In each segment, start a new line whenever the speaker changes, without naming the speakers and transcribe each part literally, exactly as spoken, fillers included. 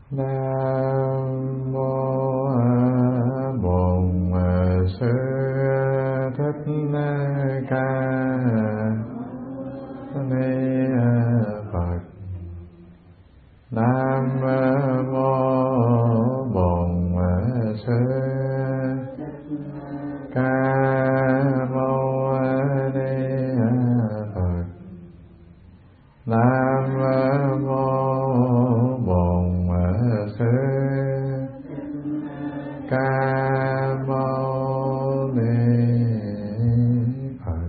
Nam mô Bổn Sư Thích Ca Ni Phật. Nam mô Bổn Sư Ca Mâu Ni Phật. Nam mô Bổn Sư Ca Mâu Ni Phật.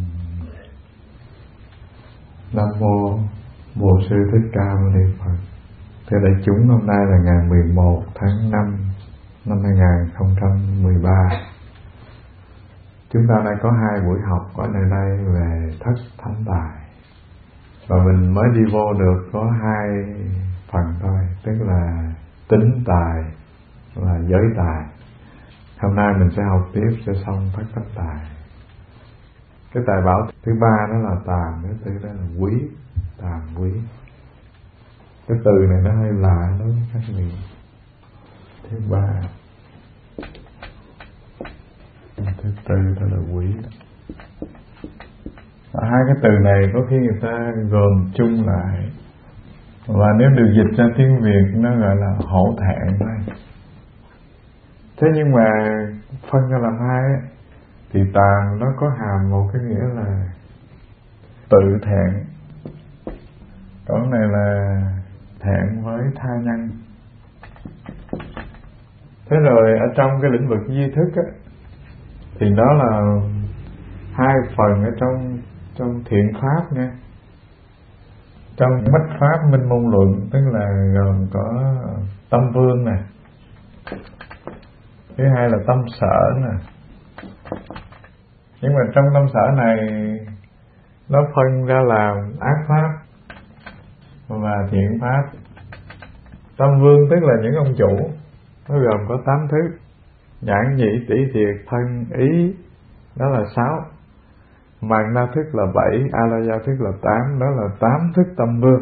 Nam mô Bổn Sư Thích Ca Mâu Ni Phật. Thưa đại chúng, hôm nay là ngày mười một tháng năm năm hai nghìn không trăm mười ba. Chúng ta đã có hai buổi học ở nơi đây về thất thánh tài, và mình mới đi vô được có hai phần thôi, tức là tính tài và giới tài. Hôm nay mình sẽ học tiếp cho xong thất thánh tài. Cái tài bảo thứ ba đó là tàm, thứ tư đó là quý, tàm quý. Cái từ này nó hơi lạ đối với các vị. Thứ ba, thứ tư đó là quý. Và hai cái từ này có khi người ta gồm chung lại, và nếu được dịch ra tiếng Việt nó gọi là hổ thẹn thôi. Thế nhưng mà phân ra làm hai ấy, thì tàm nó có hàm một cái nghĩa là tự thẹn, còn này là thẹn với tha nhân. Thế rồi ở trong cái lĩnh vực duy thức á, thì đó là hai phần ở trong trong thiện pháp nha. Trong bách pháp minh môn luận, tức là gồm có tâm vương nè, thứ hai là tâm sở nè. Nhưng mà trong tâm sở này nó phân ra làm ác pháp và thiện pháp. Tâm vương tức là những ông chủ, nó gồm có tám thức: nhãn nhĩ tỷ thiệt thân ý, đó là sáu. Mạn na thức là bảy, a la gia thức là tám, đó là tám thức tâm vương.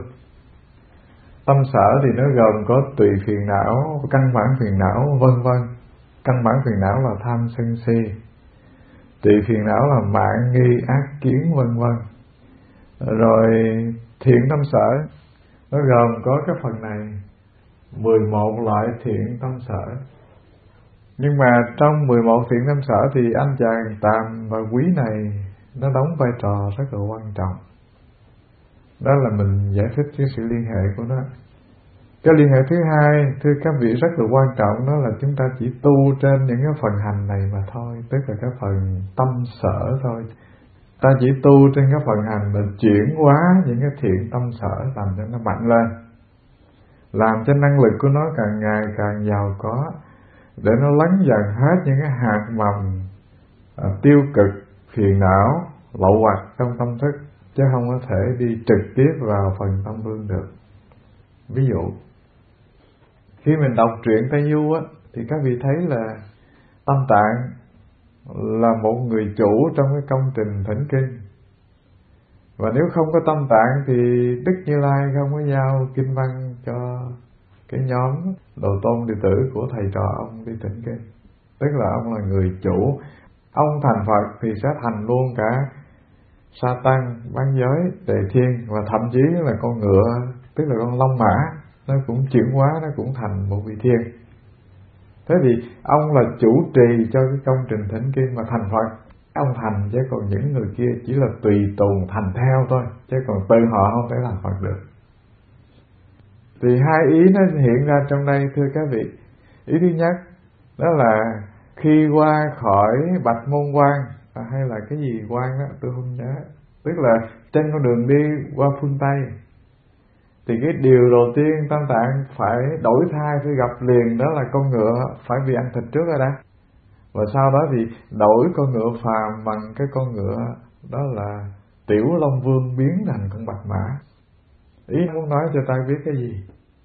Tâm sở thì nó gồm có tùy phiền não, căn bản phiền não, vân vân. Căn bản phiền não là tham sân si, tùy phiền não là mạn nghi ác kiến, vân vân. Rồi thiện tâm sở nó gồm có cái phần này, mười một loại thiện tâm sở. Nhưng mà trong mười một thiện tâm sở thì anh chàng tàm và quý này nó đóng vai trò rất là quan trọng. Đó là mình giải thích cái sự liên hệ của nó. Cái liên hệ thứ hai, thưa các vị, rất là quan trọng, đó là chúng ta chỉ tu trên những cái phần hành này mà thôi, tức là cái phần tâm sở thôi. Ta chỉ tu trên cái phần hành là chuyển hóa những cái thiện tâm sở làm cho nó mạnh lên, làm cho năng lực của nó càng ngày càng giàu có, để nó lắng dần hết những cái hạt mầm à, tiêu cực, phiền não, lậu hoặc trong tâm thức, chứ không có thể đi trực tiếp vào phần tâm vương được. Ví dụ, khi mình đọc truyện Tây Du á, thì các vị thấy là Tâm Tạng là một người chủ trong cái công trình thỉnh kinh. Và nếu không có Tâm Tạng thì Đức Như Lai không có giao kinh văn cho cái nhóm đồ tôn đệ tử của thầy trò ông đi thỉnh kinh. Tức là ông là người chủ. Ông thành Phật thì sẽ thành luôn cả sa tăng, bán giới, tề thiên, và thậm chí là con ngựa, tức là con long mã, nó cũng chuyển hóa, nó cũng thành một vị thiên. Thế thì ông là chủ trì cho cái công trình thỉnh kinh mà thành Phật. Ông thành, chứ còn những người kia chỉ là tùy tùng thành theo thôi, chứ còn từ họ không thể làm Phật được. Thì hai ý nó hiện ra trong đây, thưa các vị. Ý thứ nhất, đó là khi qua khỏi Bạch Môn Quan, à, hay là cái gì quan đó, tôi không nhớ, tức là trên con đường đi qua phương Tây, thì cái điều đầu tiên Tam Tạng phải đổi thai, phải gặp liền, đó là con ngựa phải bị ăn thịt trước rồi đã. Và sau đó thì đổi con ngựa phàm bằng cái con ngựa đó là Tiểu Long Vương biến thành con bạch mã. Ý muốn nói cho ta biết cái gì?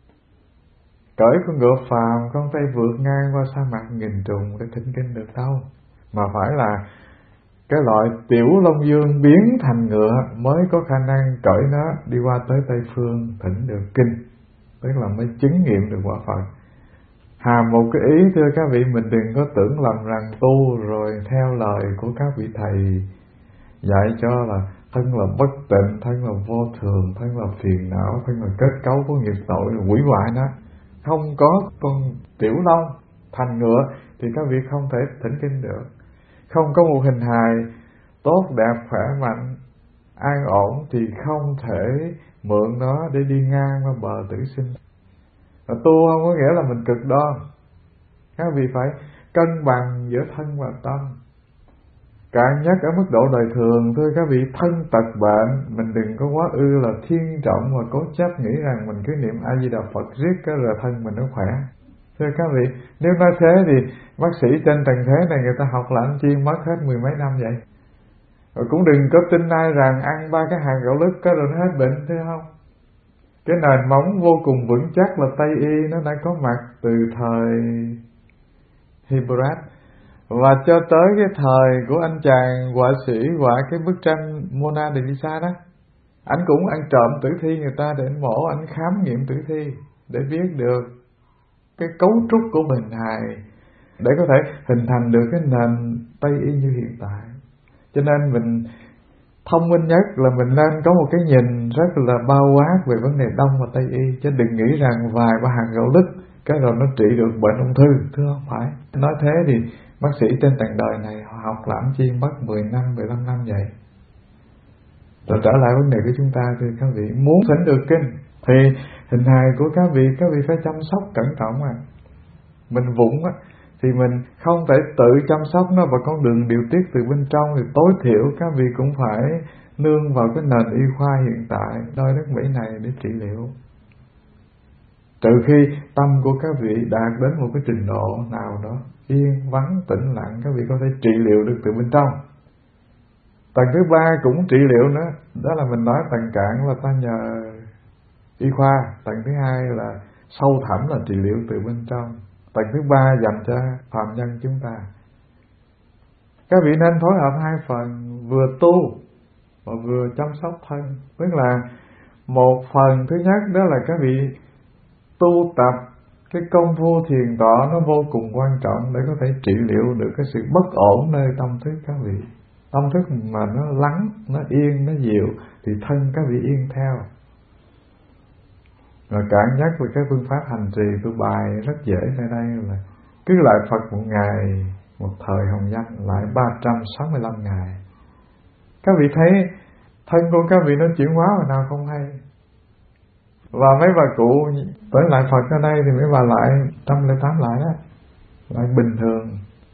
Cởi con ngựa phàm không tay vượt ngang qua sa mạc nghìn trùng để thỉnh kinh được đâu, mà phải là cái loại Tiểu Long Dương biến thành ngựa mới có khả năng cởi nó đi qua tới Tây Phương thỉnh được kinh. tức là mới chứng nghiệm được quả Phật. Hàm một cái ý thưa các vị, mình đừng có tưởng lầm rằng tu rồi theo lời của các vị thầy dạy cho là thân là bất tịnh, thân là vô thường, thân là phiền não, thân là kết cấu của nghiệp tội, là hủy hoại nó. Không có con tiểu long thành ngựa thì các vị không thể thỉnh kinh được. Không có một hình hài tốt đẹp, khỏe mạnh, an ổn thì không thể mượn nó để đi ngang qua bờ tử sinh. Và tu không có nghĩa là mình cực đoan. Các vị phải cân bằng giữa thân và tâm. Cạn nhất ở mức độ đời thường, thưa các vị, thân tật bệnh, mình đừng có quá ư là thiên trọng và cố chấp nghĩ rằng mình cứ niệm A Di Đà Phật riết cái rồi thân mình nó khỏe. Thưa các vị, nếu nói thế thì bác sĩ trên trần thế này người ta học làm chi mất hết mười mấy năm vậy. Rồi cũng đừng có tin ai rằng ăn ba cái hạt gạo lứt cái rồi nó hết bệnh, thấy không? Cái nền móng vô cùng vững chắc là Tây Y nó đã có mặt từ thời Hippocrates. Và cho tới cái thời của anh chàng họa sĩ họa cái bức tranh Mona Lisa đó, anh cũng ăn trộm tử thi người ta để anh mổ, anh khám nghiệm tử thi để biết được cái cấu trúc của hình hài, để có thể hình thành được cái nền Tây Y như hiện tại. Cho nên mình thông minh nhất là mình nên có một cái nhìn rất là bao quát về vấn đề Đông và Tây Y, chứ đừng nghĩ rằng vài ba hạt gạo lứt cái rồi nó trị được bệnh ung thư, thưa không phải. Nói thế thì bác sĩ trên tầng đời này họ học làm chi mất mười năm, mười lăm năm vậy. Rồi trở lại vấn đề của chúng ta, thì các vị muốn thỉnh được kinh thì hình hài của các vị, các vị phải chăm sóc cẩn trọng à. Mình vụng á thì mình không thể tự chăm sóc nó vào con đường điều tiết từ bên trong, thì tối thiểu các vị cũng phải nương vào cái nền y khoa hiện tại nơi nước Mỹ này để trị liệu. Trừ khi tâm của các vị đạt đến một cái trình độ nào đó yên vắng tĩnh lặng, các vị có thể trị liệu được từ bên trong. Tầng thứ ba cũng trị liệu nữa, đó là mình nói tầng cạn là ta nhờ y khoa. Tầng thứ hai là sâu thẳm là trị liệu từ bên trong. Tầng thứ ba dành cho phàm nhân chúng ta. Các vị nên phối hợp hai phần, vừa tu và vừa chăm sóc thân. Tức là một phần thứ nhất đó là các vị tu tập cái công phu thiền tọa, nó vô cùng quan trọng để có thể trị liệu được cái sự bất ổn nơi tâm thức các vị. Tâm thức mà nó lắng, nó yên, nó dịu thì thân các vị yên theo. Rồi cạn nhất về cái phương pháp hành trì tôi bài rất dễ ở đây là cứ lại Phật một ngày, một thời hồng danh lại ba trăm sáu mươi lăm ngày. Các vị thấy thân của các vị nó chuyển hóa mà nào không hay. Và mấy bà cụ tới lại Phật ở đây thì mấy bà lại trăm lẻ tám lại đó, lại bình thường.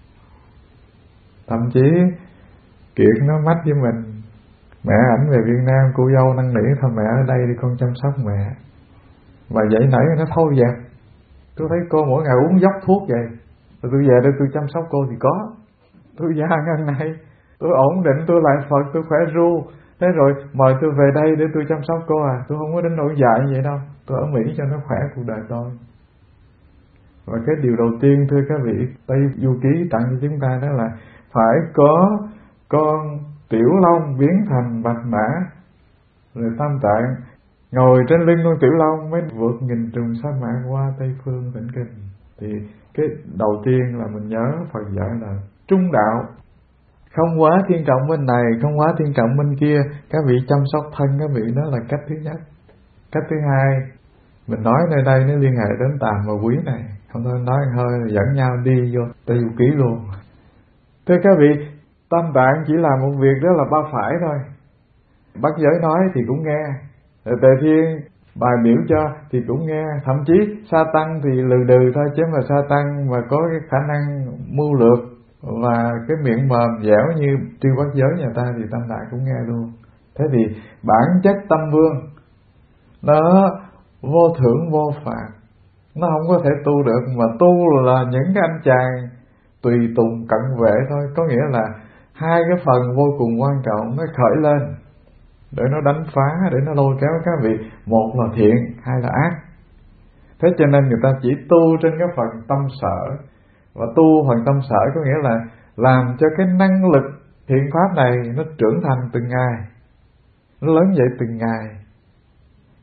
Thậm chí Kiệt nó mách với mình, mẹ ảnh về Việt Nam, cô dâu năn nỉ thôi mẹ ở đây đi con chăm sóc mẹ. Và dậy nãy nó thôi vậy, tôi thấy cô mỗi ngày uống dốc thuốc vậy, rồi tôi về đây tôi chăm sóc cô thì có. Tôi già ngân này, tôi ổn định, tôi lại Phật, tôi khỏe ru. Thế rồi mời tôi về đây để tôi chăm sóc cô à, tôi không có đến nỗi dại như vậy đâu, tôi ở Mỹ cho nó khỏe cuộc đời tôi. Và cái điều đầu tiên thưa các vị, Tây Du Ký tặng cho chúng ta đó là phải có con tiểu long biến thành bạch mã, rồi Tam Tạng ngồi trên lưng con tiểu long mới vượt nghìn trùng sa mạc qua Tây Phương thỉnh kinh. Thì cái đầu tiên là mình nhớ Phật dạy là trung đạo, không quá thiên trọng bên này, không quá thiên trọng bên kia. Các vị chăm sóc thân các vị, đó là cách thứ nhất. Cách thứ hai, mình nói nơi đây nó liên hệ đến tàm và quý này, không thôi nói hơi dẫn nhau đi vô Tây Du Ký luôn. Thưa các vị, Tam Tạng chỉ làm một việc đó là ba phải thôi. Bát giới nói thì cũng nghe, rồi Tề Thiên bài biểu cho thì cũng nghe. Thậm chí Sa Tăng thì lừ đừ thôi, chứ mà Sa Tăng mà có cái khả năng mưu lược và cái miệng mồm dẻo như Chư Bát Giới nhà ta thì Tam Tạng cũng nghe luôn. Thế thì bản chất tâm vương nó vô thưởng vô phạt, nó không có thể tu được. Mà tu là những cái anh chàng tùy tùng cận vệ thôi. Có nghĩa là hai cái phần vô cùng quan trọng nó khởi lên để nó đánh phá, để nó lôi kéo các vị. Một là thiện, hai là ác. Thế cho nên người ta chỉ tu trên cái phần tâm sở. Và tu phần tâm sở có nghĩa là làm cho cái năng lực thiện pháp này nó trưởng thành từng ngày, nó lớn dậy từng ngày.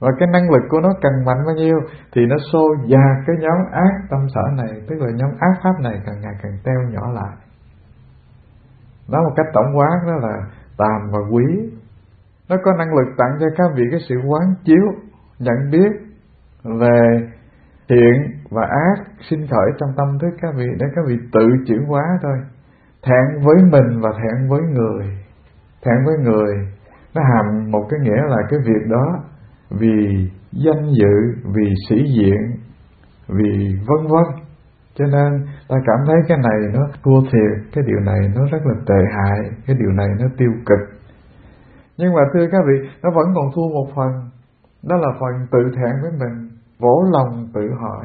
Và cái năng lực của nó càng mạnh bao nhiêu thì nó xô dạt cái nhóm ác tâm sở này, tức là nhóm ác pháp này càng ngày càng teo nhỏ lại. Nói một cách tổng quát đó là tàm và quý. Nó có năng lực tặng cho các vị cái sự quán chiếu, nhận biết về thiện và ác sinh khởi trong tâm thức các vị, để các vị tự chuyển hóa thôi. Thẹn với mình và thẹn với người. Thẹn với người nó hàm một cái nghĩa là cái việc đó vì danh dự, vì sĩ diện, vì vân vân. Cho nên ta cảm thấy cái này nó thua thiệt, cái điều này nó rất là tệ hại, cái điều này nó tiêu cực. Nhưng mà thưa các vị, nó vẫn còn thua một phần. Đó là phần tự thẹn với mình, vỗ lòng tự hỏi.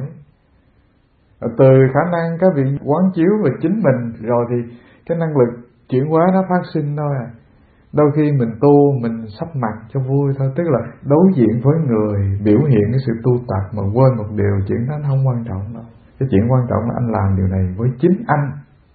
Từ khả năng các vị quán chiếu về chính mình rồi thì cái năng lực chuyển hóa nó phát sinh thôi à. Đôi khi mình tu mình sắp mặt cho vui thôi, tức là đối diện với người biểu hiện cái sự tu tập mà quên một điều, chuyện đó không quan trọng đâu. Cái chuyện quan trọng là anh làm điều này với chính anh.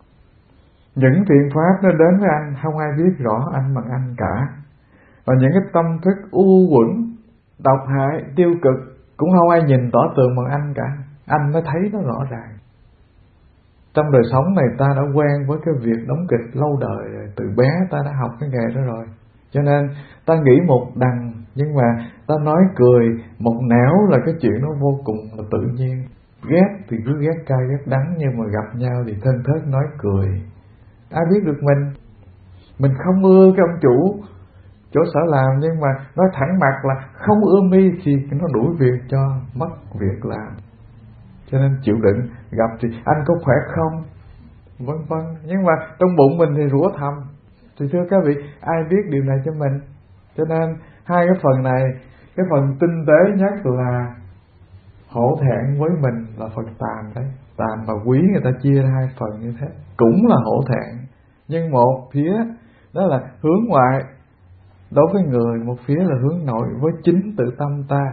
Những thiện pháp nó đến với anh không ai biết rõ anh bằng anh cả. Và những cái tâm thức u uẩn, độc hại, tiêu cực cũng không ai nhìn tỏ tường bằng anh cả. Anh mới thấy nó rõ ràng. Trong đời sống này ta đã quen với cái việc đóng kịch lâu đời rồi. Từ bé ta đã học cái nghề đó rồi. Cho nên ta nghĩ một đằng, nhưng mà ta nói cười một nẻo là cái chuyện nó vô cùng là tự nhiên. Ghét thì cứ ghét cay ghét đắng, nhưng mà gặp nhau thì thân thớt nói cười. Ai biết được mình. Mình không ưa cái ông chủ chỗ sở làm, nhưng mà nói thẳng mặt là không ưa mi thì nó đuổi việc cho, mất việc làm. Cho nên chịu đựng, gặp thì anh có khỏe không, vân vân. Nhưng mà trong bụng mình thì rủa thầm. Thì thưa các vị, ai biết điều này cho mình. Cho nên hai cái phần này, cái phần tinh tế nhất là hổ thẹn với mình là phần tàm đấy. Tàm và quý người ta chia ra hai phần như thế, cũng là hổ thẹn. Nhưng một phía đó là hướng ngoại đối với người, một phía là hướng nội với chính tự tâm ta.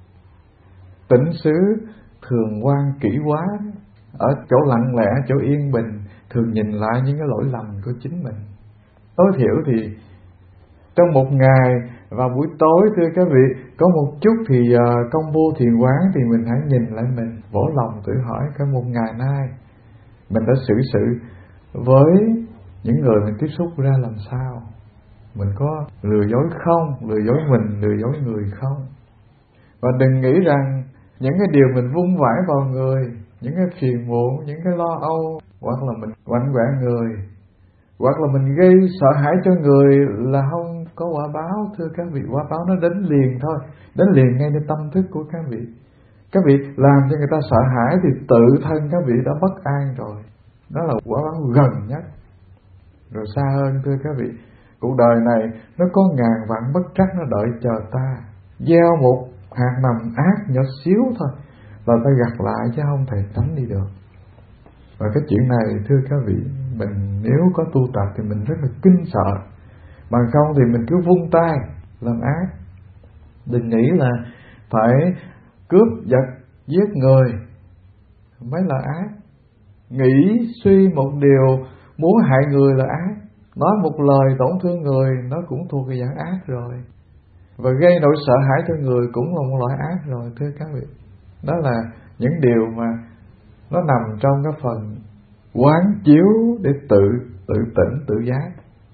Tĩnh xứ thường quan kỹ quá, ở chỗ lặng lẽ, chỗ yên bình, thường nhìn lại những cái lỗi lầm của chính mình. Tối thiểu thì trong một ngày và buổi tối, thưa các vị, có một chút thì uh, công phu thiền quán thì mình hãy nhìn lại mình, vỗ lòng tự hỏi cái một ngày nay mình đã xử sự với những người mình tiếp xúc ra làm sao. Mình có lừa dối không, lừa dối mình, lừa dối người không. Và đừng nghĩ rằng những cái điều mình vung vãi vào người, những cái phiền muộn, những cái lo âu, hoặc là mình quạnh quẹ người, hoặc là mình gây sợ hãi cho người là không có quả báo. Thưa các vị, quả báo nó đến liền thôi, đến liền ngayในtâm thức của các vị. Các vị làm cho người ta sợ hãi thì tự thân các vị đã bất an rồi. Đó là quả báo gần nhất. Rồi xa hơn, thưa các vị, cuộc đời này nó có ngàn vạn bất trắc nó đợi chờ ta. Gieo một hạt mầm ác nhỏ xíu thôi là ta gặt lại chứ không thể tránh đi được. Và cái chuyện này, thưa các vị, mình nếu có tu tập thì mình rất là kinh sợ. Bằng không thì mình cứ vung tay làm ác. Đừng nghĩ là phải cướp giật giết người mới là ác. Nghĩ suy một điều muốn hại người là ác. Nói một lời tổn thương người nó cũng thuộc cái dạng ác rồi. Và gây nỗi sợ hãi cho người cũng là một loại ác rồi, thưa các vị. Đó là những điều mà nó nằm trong cái phần quán chiếu để tự tự tỉnh, tự giác.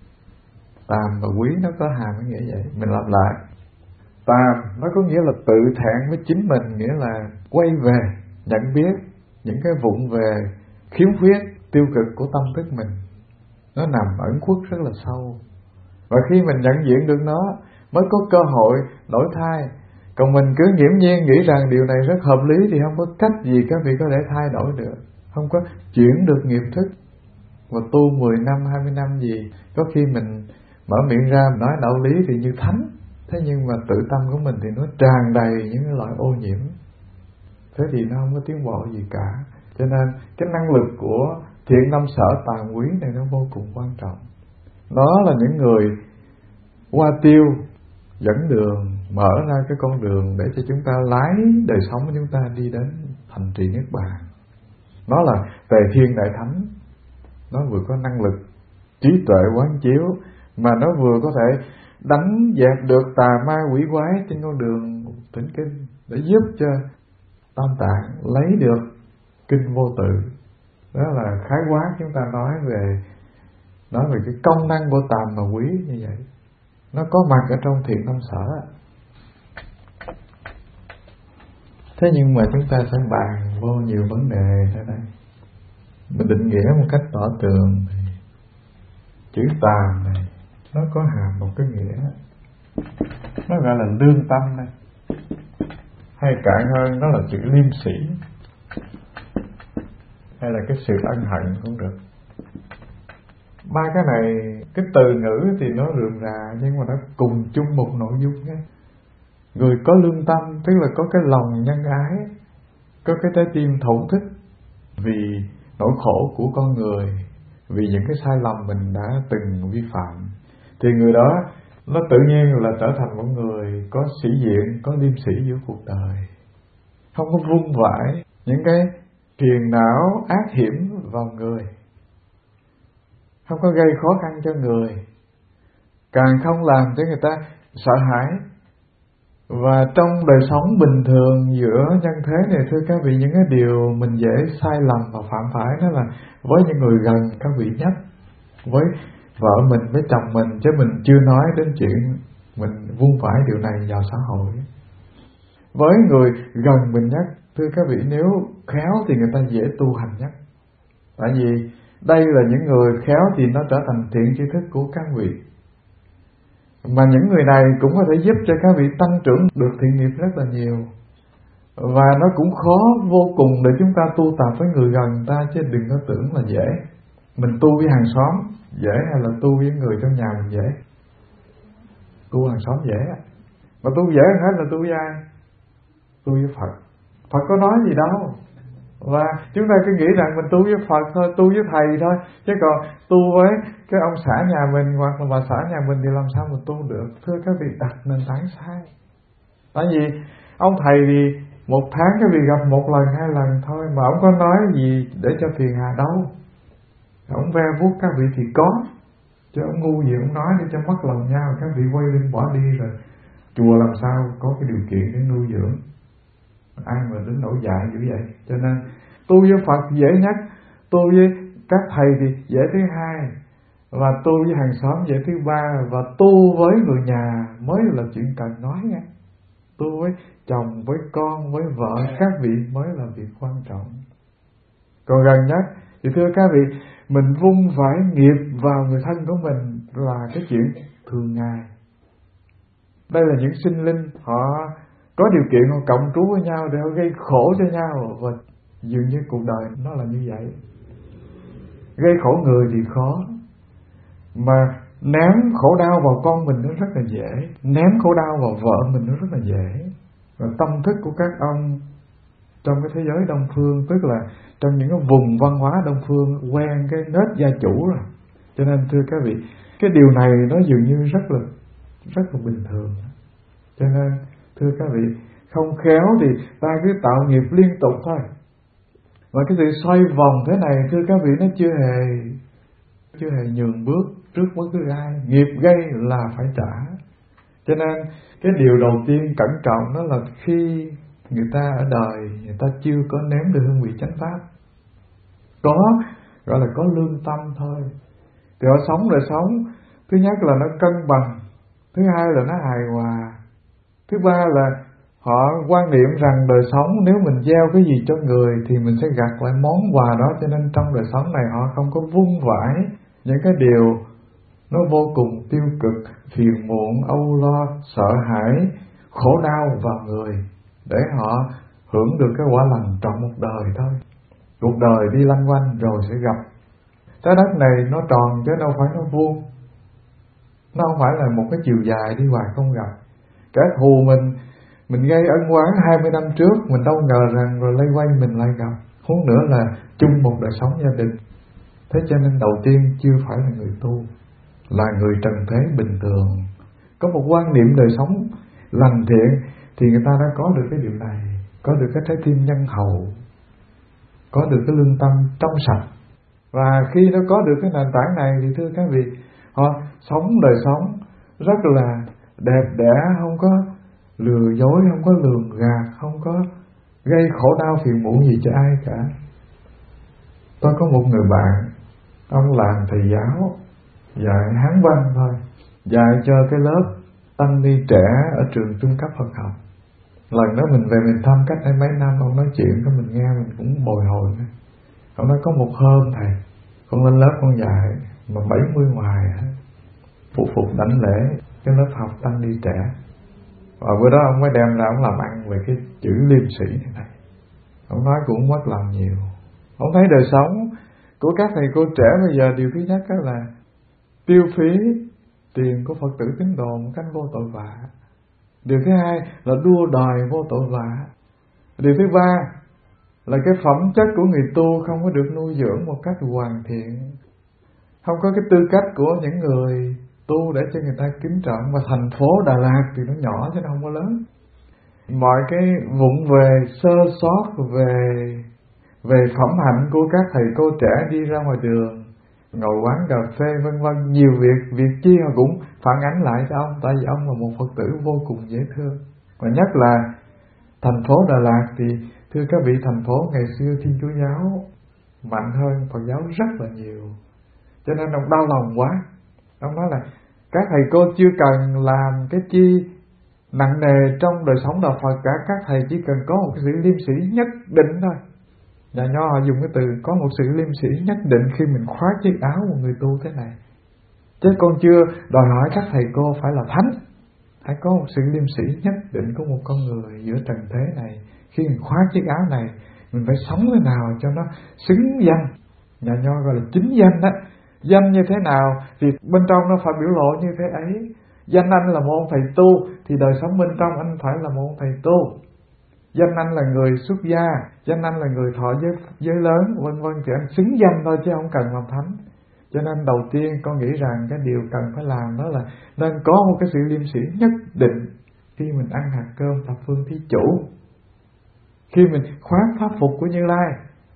Tàm và quý nó có hàm cái nghĩa vậy. Mình làm lại. Tàm nó có nghĩa là tự thẹn với chính mình, nghĩa là quay về nhận biết những cái vụng về khiếm khuyết tiêu cực của tâm thức mình. Nó nằm ẩn khuất rất là sâu. Và khi mình nhận diện được nó mới có cơ hội đổi thay. Còn mình cứ nghiễm nhiên nghĩ rằng điều này rất hợp lý thì không có cách gì các vị có thể thay đổi được. Không có chuyển được nghiệp thức. Và tu mười năm, hai mươi năm gì, có khi mình mở miệng ra nói đạo lý thì như thánh. Thế nhưng mà tự tâm của mình thì nó tràn đầy những cái loại ô nhiễm. Thế thì nó không có tiến bộ gì cả. Cho nên cái năng lực của thiện tâm sở tàm quý này nó vô cùng quan trọng. Nó là những người qua tiêu, dẫn đường, mở ra cái con đường để cho chúng ta lái đời sống của chúng ta đi đến thành trì Niết Bàn. Nó là tề thiên đại thánh. Nó vừa có năng lực trí tuệ quán chiếu, mà nó vừa có thể đánh dẹp được tà ma quỷ quái trên con đường Tĩnh kinh để giúp cho Tam Tạng lấy được kinh vô tự. Đó là khái quát chúng ta nói về nói về cái công năng Bồ Tát mà quý như vậy. Nó có mặt ở trong Thiện Tâm Sở. Thế nhưng mà chúng ta sẽ bàn vô nhiều vấn đề ở đây. Mình định nghĩa một cách tỏ tường thì chữ tàm này nó có hàm một cái nghĩa, nó gọi là lương tâm này, hay cạn hơn đó là chữ liêm sĩ, hay là cái sự ân hận cũng được. Ba cái này, cái từ ngữ thì nó rườm rà nhưng mà nó cùng chung một nội dung nhé. Người có lương tâm tức là có cái lòng nhân ái, có cái trái tim thổn thức vì nỗi khổ của con người, vì những cái sai lầm mình đã từng vi phạm, thì người đó nó tự nhiên là trở thành một người có sĩ diện, có liêm sĩ giữa cuộc đời, không có vung vãi những cái phiền não ác hiểm vào người, không có gây khó khăn cho người, càng không làm cho người ta sợ hãi. Và trong đời sống bình thường giữa nhân thế này, thưa các vị, những cái điều mình dễ sai lầm và phạm phải đó là với những người gần các vị nhất, với vợ mình, với chồng mình, chứ mình chưa nói đến chuyện mình vung vãi điều này vào xã hội. Với người gần mình nhất, thưa các vị, nếu khéo thì người ta dễ tu hành nhất. Tại vì đây là những người khéo thì nó trở thành thiện tri thức của các vị. Mà những người này cũng có thể giúp cho các vị tăng trưởng được thiện nghiệp rất là nhiều. Và nó cũng khó vô cùng để chúng ta tu tập với người gần ta, chứ đừng có tưởng là dễ. Mình tu với hàng xóm dễ hay là tu với người trong nhà mình dễ? Tu hàng xóm dễ. Mà tu dễ hết là tu với ai? Tu với Phật. Phật có nói gì đâu. Và chúng ta cứ nghĩ rằng mình tu với Phật thôi, tu với thầy thôi, chứ còn tu với cái ông xã nhà mình hoặc là bà xã nhà mình thì làm sao mà tu được? Thưa các vị, đặt nền tảng sai. Tại vì ông thầy thì một tháng các vị gặp một lần hai lần thôi, mà ông có nói gì để cho phiền hà đâu. Ông ve vuốt các vị thì có, chứ ông ngu gì ông nói để cho mất lòng nhau, các vị quay lưng bỏ đi rồi chùa làm sao có cái điều kiện để nuôi dưỡng. Ai mà đến nỗi dại như vậy. Cho nên tu với Phật dễ nhất, tu với các thầy thì dễ thứ hai, và tu với hàng xóm dễ thứ ba, và tu với người nhà mới là chuyện cần nói nha. Tu với chồng, với con, với vợ các vị mới là việc quan trọng. Còn gần nhất thì thưa các vị, mình vung vãi nghiệp vào người thân của mình là cái chuyện thường ngày. Đây là những sinh linh họ có điều kiện họ cộng trú với nhau để họ gây khổ cho nhau, và dường như cuộc đời nó là như vậy. Gây khổ người thì khó, mà ném khổ đau vào con mình nó rất là dễ, ném khổ đau vào vợ mình nó rất là dễ. Và tâm thức của các ông trong cái thế giới Đông Phương, tức là trong những cái vùng văn hóa Đông Phương quen cái nết gia chủ rồi, cho nên thưa các vị, cái điều này nó dường như rất là rất là bình thường. Cho nên thưa các vị, không khéo thì ta cứ tạo nghiệp liên tục thôi. Và cái sự xoay vòng thế này, thưa các vị, nó chưa hề chưa hề nhường bước trước bất cứ ai. Nghiệp gây là phải trả. Cho nên cái điều đầu tiên cẩn trọng đó là khi người ta ở đời, người ta chưa có nếm được hương vị chánh pháp, có gọi là có lương tâm thôi, thì họ sống đời sống, thứ nhất là nó cân bằng, thứ hai là nó hài hòa, thứ ba là họ quan niệm rằng đời sống nếu mình gieo cái gì cho người thì mình sẽ gặt lại món quà đó. Cho nên trong đời sống này họ không có vung vãi những cái điều nó vô cùng tiêu cực, phiền muộn, âu lo, sợ hãi, khổ đau vào người, để họ hưởng được cái quả lành trọn một đời thôi. Cuộc đời đi lanh quanh rồi sẽ gặp. Trái đất này nó tròn chứ đâu phải nó vuông. Nó không phải là một cái chiều dài đi hoài không gặp. Kẻ thù mình Mình gây ân oán hai mươi năm trước, mình đâu ngờ rằng rồi lây quay mình lại gặp. Huống nữa là chung một đời sống gia đình. Thế cho nên đầu tiên chưa phải là người tu, là người trần thế bình thường, có một quan niệm đời sống lành thiện, thì người ta đã có được cái điều này, có được cái trái tim nhân hậu, có được cái lương tâm trong sạch. Và khi nó có được cái nền tảng này thì thưa các vị, họ sống đời sống rất là đẹp đẽ, không có lừa dối, không có lường gạt, không có gây khổ đau phiền muộn gì cho ai cả. Tôi có một người bạn, ông làm thầy giáo dạy Hán văn thôi, dạy cho cái lớp tăng ni trẻ ở trường trung cấp Phật học. Lần đó mình về mình thăm cách đây mấy năm, ông nói chuyện cho mình nghe mình cũng bồi hồi. Ông nói có một hôm thầy, con lên lớp con dạy mà bảy mươi ngoài phụ phục đảnh lễ cái lớp học tăng ni trẻ. Và bữa đó ông mới đem ra ông làm ăn về cái chữ liêm sĩ này này. Ông nói cũng mất lòng nhiều. Ông thấy đời sống của các thầy cô trẻ bây giờ điều thứ nhất đó là tiêu phí tiền của Phật tử tín đồ một cách vô tội vạ. Điều thứ hai là đua đòi vô tội vạ. Điều thứ ba là cái phẩm chất của người tu không có được nuôi dưỡng một cách hoàn thiện, không có cái tư cách của những người tu để cho người ta kính trọng. Mà thành phố Đà Lạt thì nó nhỏ chứ nó không có lớn. Mọi cái vụng về sơ sót về về phẩm hạnh của các thầy cô trẻ đi ra ngoài đường, ngồi quán cà phê vân vân, nhiều việc việc chi họ cũng phản ánh lại cho ông, tại vì ông là một Phật tử vô cùng dễ thương. Và nhất là thành phố Đà Lạt thì thưa các vị, thành phố ngày xưa Thiên Chúa giáo mạnh hơn Phật giáo rất là nhiều, cho nên ông đau lòng quá. Ông nói là các thầy cô chưa cần làm cái chi nặng nề trong đời sống đạo Phật cả, các thầy chỉ cần có một sự liêm sĩ nhất định thôi. Nhà Nho họ dùng cái từ có một sự liêm sĩ nhất định khi mình khoác chiếc áo một người tu thế này. Chứ con chưa đòi hỏi các thầy cô phải là thánh. Phải có một sự liêm sĩ nhất định của một con người giữa trần thế này. Khi mình khoác chiếc áo này, mình phải sống thế nào cho nó xứng danh. Nhà Nho gọi là chính danh đó. Danh như thế nào thì bên trong nó phải biểu lộ như thế ấy. Danh anh là một ông thầy tu thì đời sống bên trong anh phải là một ông thầy tu. Danh anh là người xuất gia, danh anh là người thọ giới, giới lớn vân vân, thì anh xứng danh thôi chứ không cần làm thánh. Cho nên đầu tiên con nghĩ rằng cái điều cần phải làm đó là nên có một cái sự liêm sĩ nhất định khi mình ăn hạt cơm thập phương thí chủ, khi mình khoác pháp phục của Như Lai.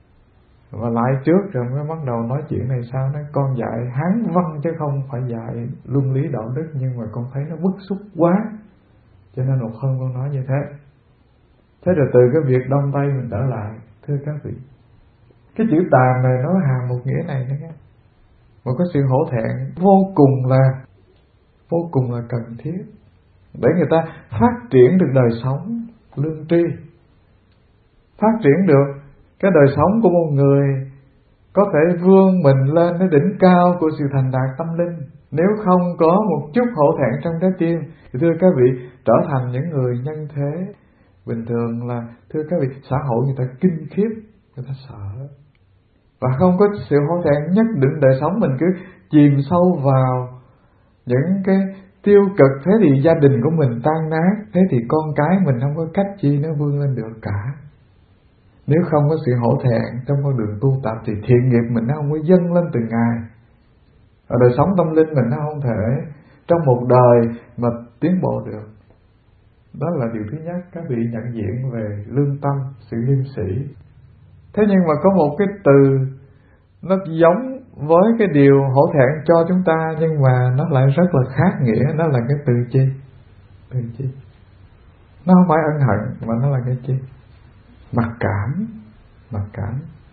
Và lại trước rồi mới bắt đầu nói chuyện này sao, nói con dạy Hán văn chứ không phải dạy luân lý đạo đức, nhưng mà con thấy nó bức xúc quá, cho nên một hôm con nói như thế. Thế rồi từ cái việc đông tay mình trở lại, thưa các vị, cái chữ tàm này nó hàm một nghĩa này nữa nghe. Một cái sự hổ thẹn vô cùng là vô cùng là cần thiết để người ta phát triển được đời sống lương tri, phát triển được cái đời sống của một người có thể vươn mình lên đến đỉnh cao của sự thành đạt tâm linh. Nếu không có một chút hổ thẹn trong trái tim thì thưa các vị, trở thành những người nhân thế bình thường là thưa các vị, xã hội người ta kinh khiếp, người ta sợ. Và không có sự hổ thẹn nhất định, đời sống mình cứ chìm sâu vào những cái tiêu cực, thế thì gia đình của mình tan nát, thế thì con cái mình không có cách chi nó vươn lên được cả. Nếu không có sự hổ thẹn trong con đường tu tập thì thiện nghiệp mình nó không có dâng lên từng ngày. Ở đời sống tâm linh mình nó không thể trong một đời mà tiến bộ được. Đó là điều thứ nhất, các vị nhận diện về lương tâm, sự liêm sĩ. Thế nhưng mà có một cái từ nó giống với cái điều hổ thẹn cho chúng ta, nhưng mà nó lại rất là khác nghĩa. Đó là cái từ chi? Từ chi? Nó không phải ân hận mà nó là cái chi? Mặc cảm. Mặc cảm.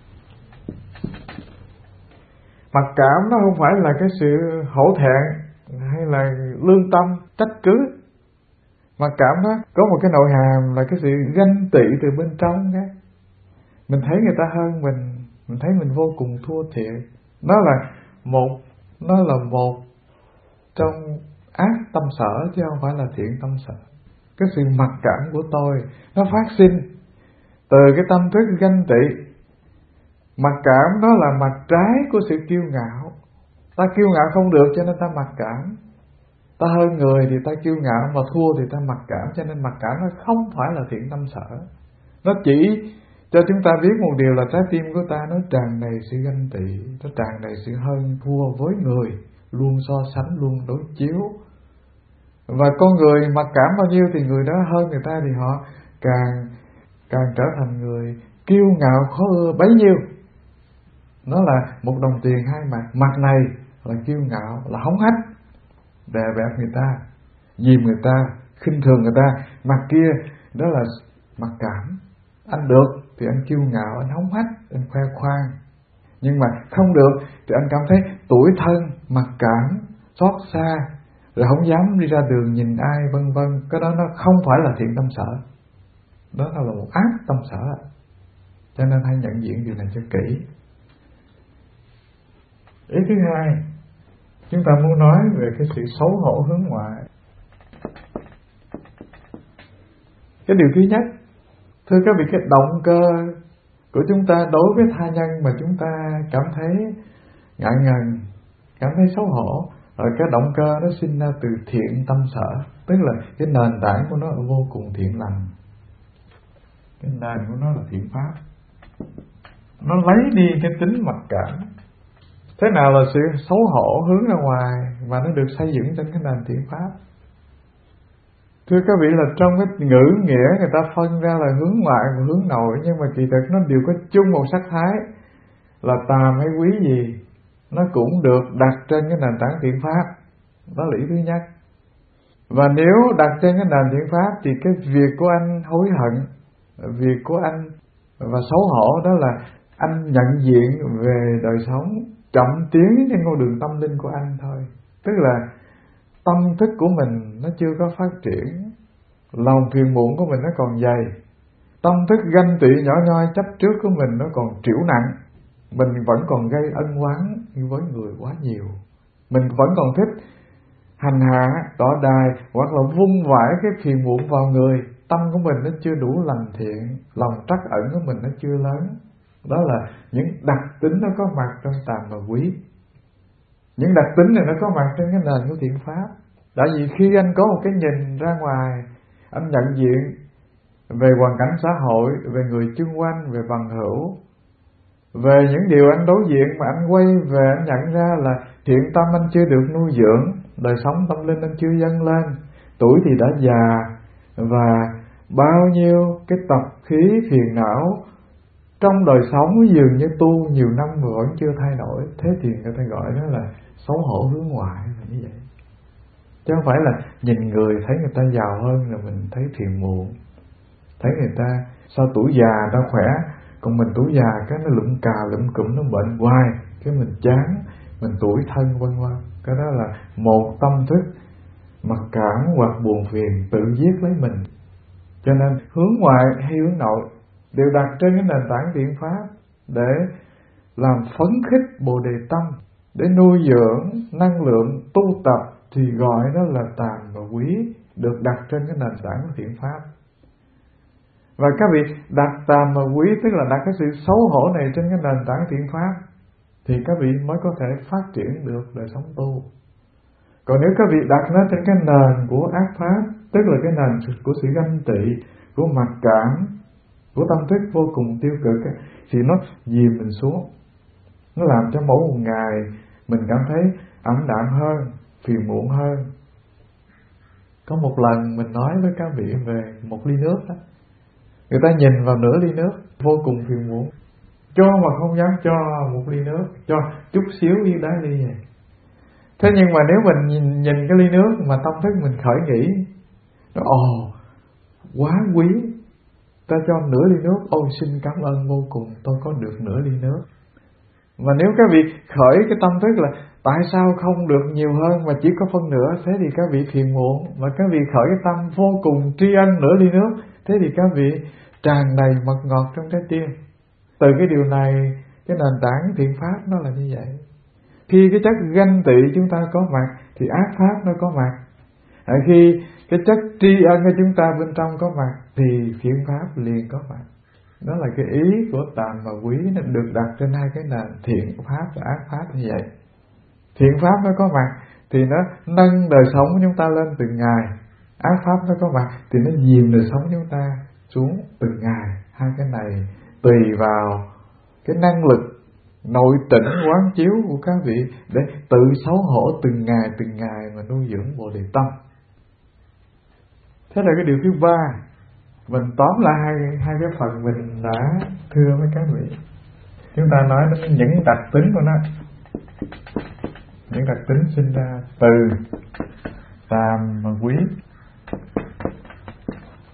Mặc cảm nó không phải là cái sự hổ thẹn hay là lương tâm trách cứ. Mặc cảm đó có một cái nội hàm là cái sự ganh tị từ bên trong đó. Mình thấy người ta hơn mình, mình thấy mình vô cùng thua thiệt. Nó là một nó là một trong ác tâm sở chứ không phải là thiện tâm sở. Cái sự mặc cảm của tôi nó phát sinh từ cái tâm thức ganh tị. Mặc cảm đó là mặt trái của sự kiêu ngạo. Ta kiêu ngạo không được cho nên ta mặc cảm. Ta hơn người thì ta kiêu ngạo, mà thua thì ta mặc cảm. Cho nên mặc cảm nó không phải là thiện tâm sở. Nó chỉ cho chúng ta biết một điều là trái tim của ta nó tràn đầy sự ganh tị, nó tràn đầy sự hơn thua với người, luôn so sánh, luôn đối chiếu. Và con người mặc cảm bao nhiêu thì người đó hơn người ta, thì họ càng càng trở thành người kiêu ngạo khó ưa bấy nhiêu. Nó là một đồng tiền hai mặt. Mặt này là kiêu ngạo, là hống hách, đè bẹp người ta, dìm người ta, khinh thường người ta. Mặt kia đó là mặc cảm. Anh được thì anh kiêu ngạo, anh hống hách, anh khoe khoang. Nhưng mà không được thì anh cảm thấy tủi thân, mặc cảm, xót xa, rồi không dám đi ra đường nhìn ai, vân vân. Cái đó nó không phải là thiện tâm sở, đó là một ác tâm sở. Cho nên hãy nhận diện điều này cho kỹ. Ý thứ hai, chúng ta muốn nói về cái sự xấu hổ hướng ngoại. Cái điều thứ nhất, thưa các vị, cái động cơ của chúng ta đối với tha nhân mà chúng ta cảm thấy ngại ngần, cảm thấy xấu hổ, rồi cái động cơ nó sinh ra từ thiện tâm sở, tức là cái nền tảng của nó là vô cùng thiện lành. Cái nền của nó là thiện pháp. Nó lấy đi cái tính mặc cảm. Thế nào là sự xấu hổ hướng ra ngoài mà nó được xây dựng trên cái nền thiện pháp? Thưa các vị, là trong cái ngữ nghĩa người ta phân ra là hướng ngoại và hướng nội, nhưng mà kỳ thực nó đều có chung một sắc thái là tàm hay quý gì nó cũng được đặt trên cái nền tảng thiện pháp. Đó là ý thứ nhất. Và nếu đặt trên cái nền thiện pháp thì cái việc của anh hối hận, việc của anh và xấu hổ đó là anh nhận diện về đời sống, chậm tiến trên con đường tâm linh của anh thôi. Tức là tâm thức của mình nó chưa có phát triển, lòng phiền muộn của mình nó còn dày, tâm thức ganh tị nhỏ nhoi chấp trước của mình nó còn trĩu nặng, mình vẫn còn gây ân oán với người quá nhiều, mình vẫn còn thích hành hạ, tỏ đài hoặc là vung vãi cái phiền muộn vào người. Tâm của mình nó chưa đủ lành thiện, lòng trắc ẩn của mình nó chưa lớn. Đó là những đặc tính nó có mặt trong tàm và quý. Những đặc tính này nó có mặt trên cái nền của thiện pháp. Tại vì khi anh có một cái nhìn ra ngoài, anh nhận diện về hoàn cảnh xã hội, về người chung quanh, về bằng hữu, về những điều anh đối diện, mà anh quay về anh nhận ra là thiện tâm anh chưa được nuôi dưỡng, đời sống tâm linh anh chưa dâng lên, tuổi thì đã già, và bao nhiêu cái tập khí phiền não trong đời sống dường như tu nhiều năm mà vẫn chưa thay đổi. Thế thì người ta gọi đó là xấu hổ hướng ngoại, là như vậy. Chứ không phải là nhìn người thấy người ta giàu hơn rồi mình thấy phiền muộn, thấy người ta sao tuổi già ta khỏe, còn mình tuổi già cái nó lụm cà lụm cụm, nó bệnh hoài, cái mình chán, mình tuổi thân vân vân. Cái đó là một tâm thức mặc cảm hoặc buồn phiền tự giết lấy mình. Cho nên hướng ngoại hay hướng nội đều đặt trên cái nền tảng thiện pháp để làm phấn khích bồ đề tâm, để nuôi dưỡng năng lượng tu tập, thì gọi đó là tàm và quý, được đặt trên cái nền tảng của thiện pháp. Và các vị đặt tàm và quý, tức là đặt cái sự xấu hổ này trên cái nền tảng thiện pháp, thì các vị mới có thể phát triển được đời sống tu. Còn nếu các vị đặt nó trên cái nền của ác pháp, tức là cái nền của sự ganh tị, của mặc cảm, của tâm thức vô cùng tiêu cực, thì nó dìm mình xuống. Nó làm cho mỗi một ngày mình cảm thấy ảm đạm hơn, phiền muộn hơn. Có một lần mình nói với các vị về một ly nước đó. Người ta nhìn vào nửa ly nước vô cùng phiền muộn, cho mà không dám cho một ly nước, cho chút xíu như đá ly vậy. Thế nhưng mà nếu mình nhìn, nhìn cái ly nước mà tâm thức mình khởi nghĩ, ồ, quá quý, ta cho nửa ly nước, ôi xin cảm ơn vô cùng, tôi có được nửa ly nước. Và nếu các vị khởi cái tâm thức là tại sao không được nhiều hơn mà chỉ có phân nửa, thế thì các vị phiền muộn. Và các vị khởi cái tâm vô cùng tri ân nửa ly nước, thế thì các vị tràn đầy mật ngọt trong trái tim. Từ cái điều này, cái nền tảng thiện pháp nó là như vậy. Khi cái chất ganh tị chúng ta có mặt thì ác pháp nó có mặt. À, khi cái chất tri ân của chúng ta bên trong có mặt thì thiện pháp liền có mặt. Đó là cái ý của tàm và quý, nó được đặt trên hai cái nền thiện pháp và ác pháp như vậy. Thiện pháp nó có mặt thì nó nâng đời sống của chúng ta lên từng ngày, ác pháp nó có mặt thì nó dìm đời sống chúng ta xuống từng ngày. Hai cái này tùy vào cái năng lực nội tỉnh quán chiếu của các vị để tự xấu hổ từng ngày từng ngày mà nuôi dưỡng bồ đề tâm. Thế là cái điều thứ ba. Mình tóm lại hai, hai cái phần mình đã thưa với các vị. Chúng ta nói đến những đặc tính của nó, những đặc tính sinh ra từ tàm và quý.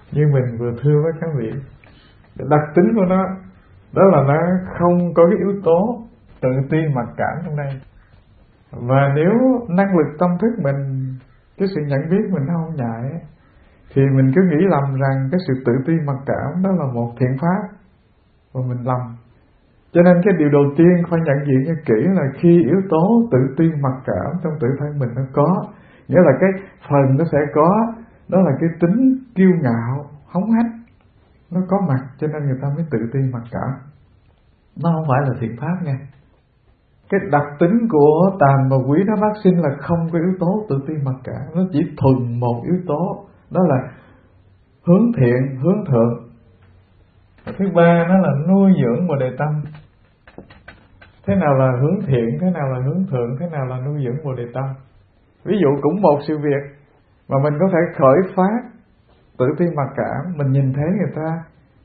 Như mình vừa thưa với các vị, đặc tính của nó đó là nó không có cái yếu tố tự ti mặc cảm trong đây. Và nếu năng lực tâm thức mình, cái sự nhận biết mình không nhạy, thì mình cứ nghĩ lầm rằng cái sự tự ti mặc cảm đó là một thiện pháp, và mình lầm. Cho nên cái điều đầu tiên phải nhận diện cho kỹ là khi yếu tố tự ti mặc cảm trong tự thân mình nó có, nghĩa là cái phần nó sẽ có, đó là cái tính kiêu ngạo, hống hách, nó có mặt, cho nên người ta mới tự ti mặc cảm. Nó không phải là thiện pháp nha. Cái đặc tính của tàm và quý nó phát sinh là không có yếu tố tự ti mặc cảm, nó chỉ thuần một yếu tố, đó là hướng thiện, hướng thượng. Thứ ba nó là nuôi dưỡng Bồ Đề tâm. Thế nào là hướng thiện, thế nào là hướng thượng, thế nào là nuôi dưỡng Bồ Đề tâm? Ví dụ cũng một sự việc mà mình có thể khởi phát tự ti mặc cảm, mình nhìn thấy người ta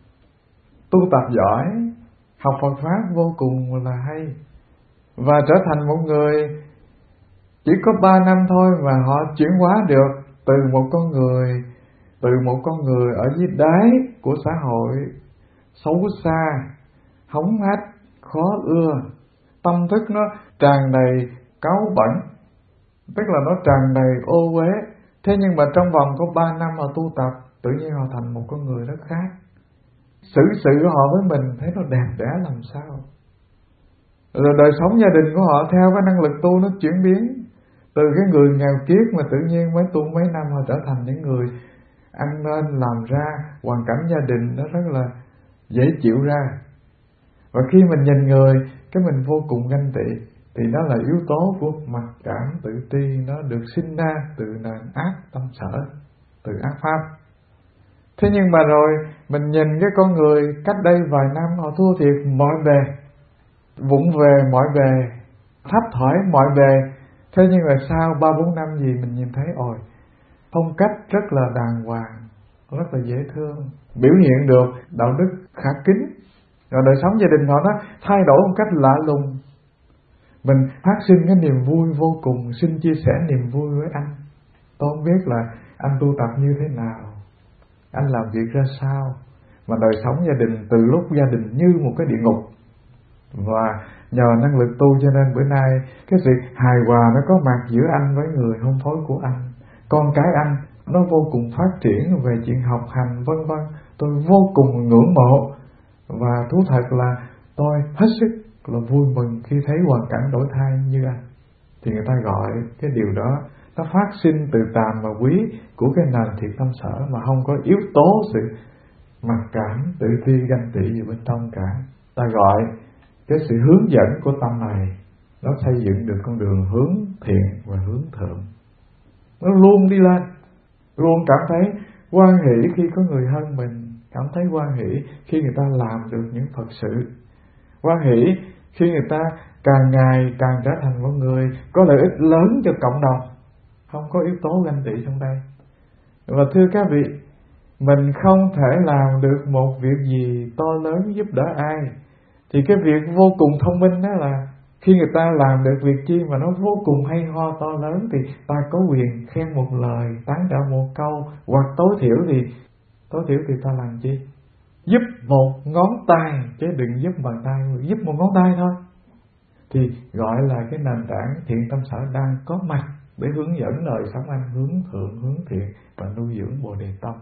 tu tập giỏi, học Phật pháp vô cùng là hay, và trở thành một người chỉ có ba năm thôi mà họ chuyển hóa được từ một con người từ một con người ở dưới đáy của xã hội, xấu xa, hống hách, khó ưa, tâm thức nó tràn đầy cáu bẩn, tức là nó tràn đầy ô uế. Thế nhưng mà trong vòng có ba năm họ tu tập, tự nhiên họ thành một con người rất khác. Xử sự của họ với mình thấy nó đẹp đẽ làm sao. Rồi đời sống gia đình của họ theo cái năng lực tu nó chuyển biến, từ cái người nghèo kiết mà tự nhiên mới tu mấy năm họ trở thành những người ăn nên làm ra, hoàn cảnh gia đình nó rất là dễ chịu ra. Và khi mình nhìn người, cái mình vô cùng ganh tị, thì đó là yếu tố của mặc cảm tự ti, nó được sinh ra từ nền ác tâm sở, từ ác pháp. Thế nhưng mà rồi mình nhìn cái con người cách đây vài năm họ thua thiệt mọi bề, vụng về mọi bề, thấp thỏi mọi bề. Thế nhưng mà sau ba bốn năm gì mình nhìn thấy ôi, phong cách rất là đàng hoàng, rất là dễ thương, biểu hiện được đạo đức khả kính. Rồi đời sống gia đình họ nó thay đổi một cách lạ lùng. Mình phát sinh cái niềm vui vô cùng, xin chia sẻ niềm vui với anh. Tôi không biết là anh tu tập như thế nào, anh làm việc ra sao, mà đời sống gia đình từ lúc gia đình như một cái địa ngục. Và nhờ năng lực tu cho nên bữa nay cái sự hài hòa nó có mặt giữa anh với người hôn phối của anh, con cái anh nó vô cùng phát triển về chuyện học hành vân vân. Tôi vô cùng ngưỡng mộ, và thú thật là tôi hết sức là vui mừng khi thấy hoàn cảnh đổi thay như anh. Thì người ta gọi cái điều đó nó phát sinh từ tàm và quý của cái nền thiện tâm sở, mà không có yếu tố sự mặc cảm, tự ti, ganh tị gì bên trong cả. Ta gọi cái sự hướng dẫn của tâm này nó xây dựng được con đường hướng thiện và hướng thượng. Nó luôn đi lên, luôn cảm thấy hoan hỷ khi có người hơn mình, cảm thấy hoan hỷ khi người ta làm được những Phật sự, hoan hỷ khi người ta càng ngày càng trở thành một người có lợi ích lớn cho cộng đồng, không có yếu tố ganh tị trong đây. Và thưa các vị, mình không thể làm được một việc gì to lớn giúp đỡ ai, thì cái việc vô cùng thông minh đó là khi người ta làm được việc chi mà nó vô cùng hay ho to lớn, thì ta có quyền khen một lời, tán thưởng một câu, hoặc tối thiểu thì tối thiểu thì ta làm chi? Giúp một ngón tay, chứ đừng giúp bàn tay, giúp một ngón tay thôi. Thì gọi là cái nền tảng thiện tâm sở đang có mặt để hướng dẫn đời sống anh hướng thượng, hướng thiện và nuôi dưỡng Bồ Đề tâm.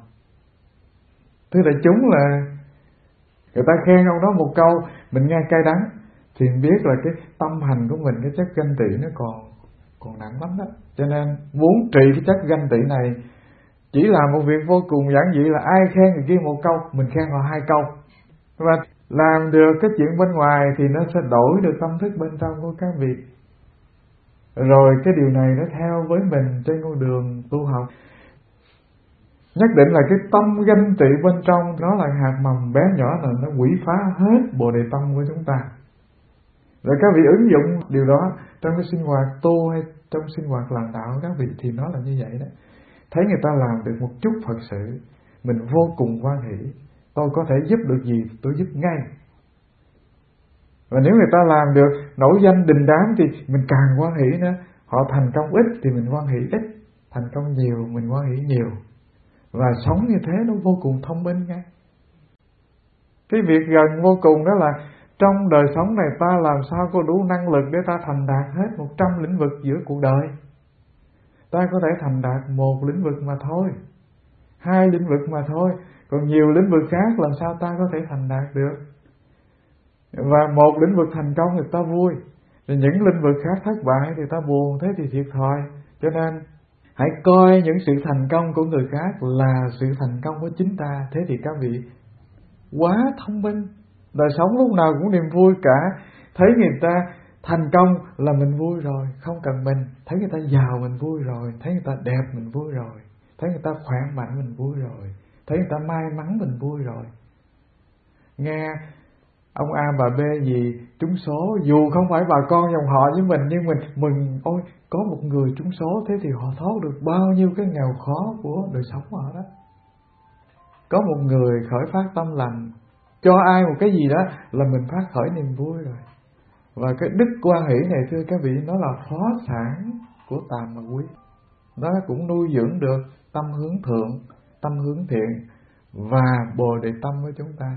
Thứ đại chúng là người ta khen ông đó một câu, mình nghe cay đắng, thì mình biết là cái tâm hành của mình, cái chất ganh tị nó còn còn nặng lắm đó. Cho nên muốn trị cái chất ganh tị này, chỉ là một việc vô cùng giản dị là ai khen người kia một câu, mình khen họ hai câu. Và làm được cái chuyện bên ngoài thì nó sẽ đổi được tâm thức bên trong của các vị. Rồi cái điều này nó theo với mình trên con đường tu học. Nhất định là cái tâm ganh tị bên trong nó là hạt mầm bé nhỏ, là nó quỷ phá hết Bồ Đề tâm của chúng ta. Rồi các vị ứng dụng điều đó trong cái sinh hoạt tu hay trong sinh hoạt làm đạo các vị thì nó là như vậy đó. Thấy người ta làm được một chút Phật sự, mình vô cùng hoan hỷ. Tôi có thể giúp được gì tôi giúp ngay. Và nếu người ta làm được nổi danh đình đám thì mình càng hoan hỷ nữa. Họ thành công ít thì mình hoan hỷ ít, thành công nhiều mình hoan hỷ nhiều. Và sống như thế nó vô cùng thông minh nghe. Cái việc gần vô cùng đó là trong đời sống này ta làm sao có đủ năng lực để ta thành đạt hết một trăm lĩnh vực giữa cuộc đời. Ta có thể thành đạt một lĩnh vực mà thôi, hai lĩnh vực mà thôi, còn nhiều lĩnh vực khác làm sao ta có thể thành đạt được. Và một lĩnh vực thành công thì ta vui, rồi những lĩnh vực khác thất bại thì ta buồn, thế thì thiệt thòi. Cho nên hãy coi những sự thành công của người khác là sự thành công của chính ta. Thế thì các vị quá thông minh. Đời sống lúc nào cũng niềm vui cả. Thấy người ta thành công là mình vui rồi, không cần mình. Thấy người ta giàu mình vui rồi, thấy người ta đẹp mình vui rồi, thấy người ta khỏe mạnh mình vui rồi, thấy người ta may mắn mình vui rồi. Nghe ông A bà B gì trúng số, dù không phải bà con dòng họ với mình, nhưng mình mừng, ôi có một người trúng số, thế thì họ thoát được bao nhiêu cái nghèo khó của đời sống họ đó. Có một người khởi phát tâm lành cho ai một cái gì đó là mình phát khởi niềm vui rồi. Và cái đức quan hỷ này thưa các vị, nó là phó sản của tàm mà quý. Nó cũng nuôi dưỡng được tâm hướng thượng, tâm hướng thiện và bồ đề tâm của chúng ta.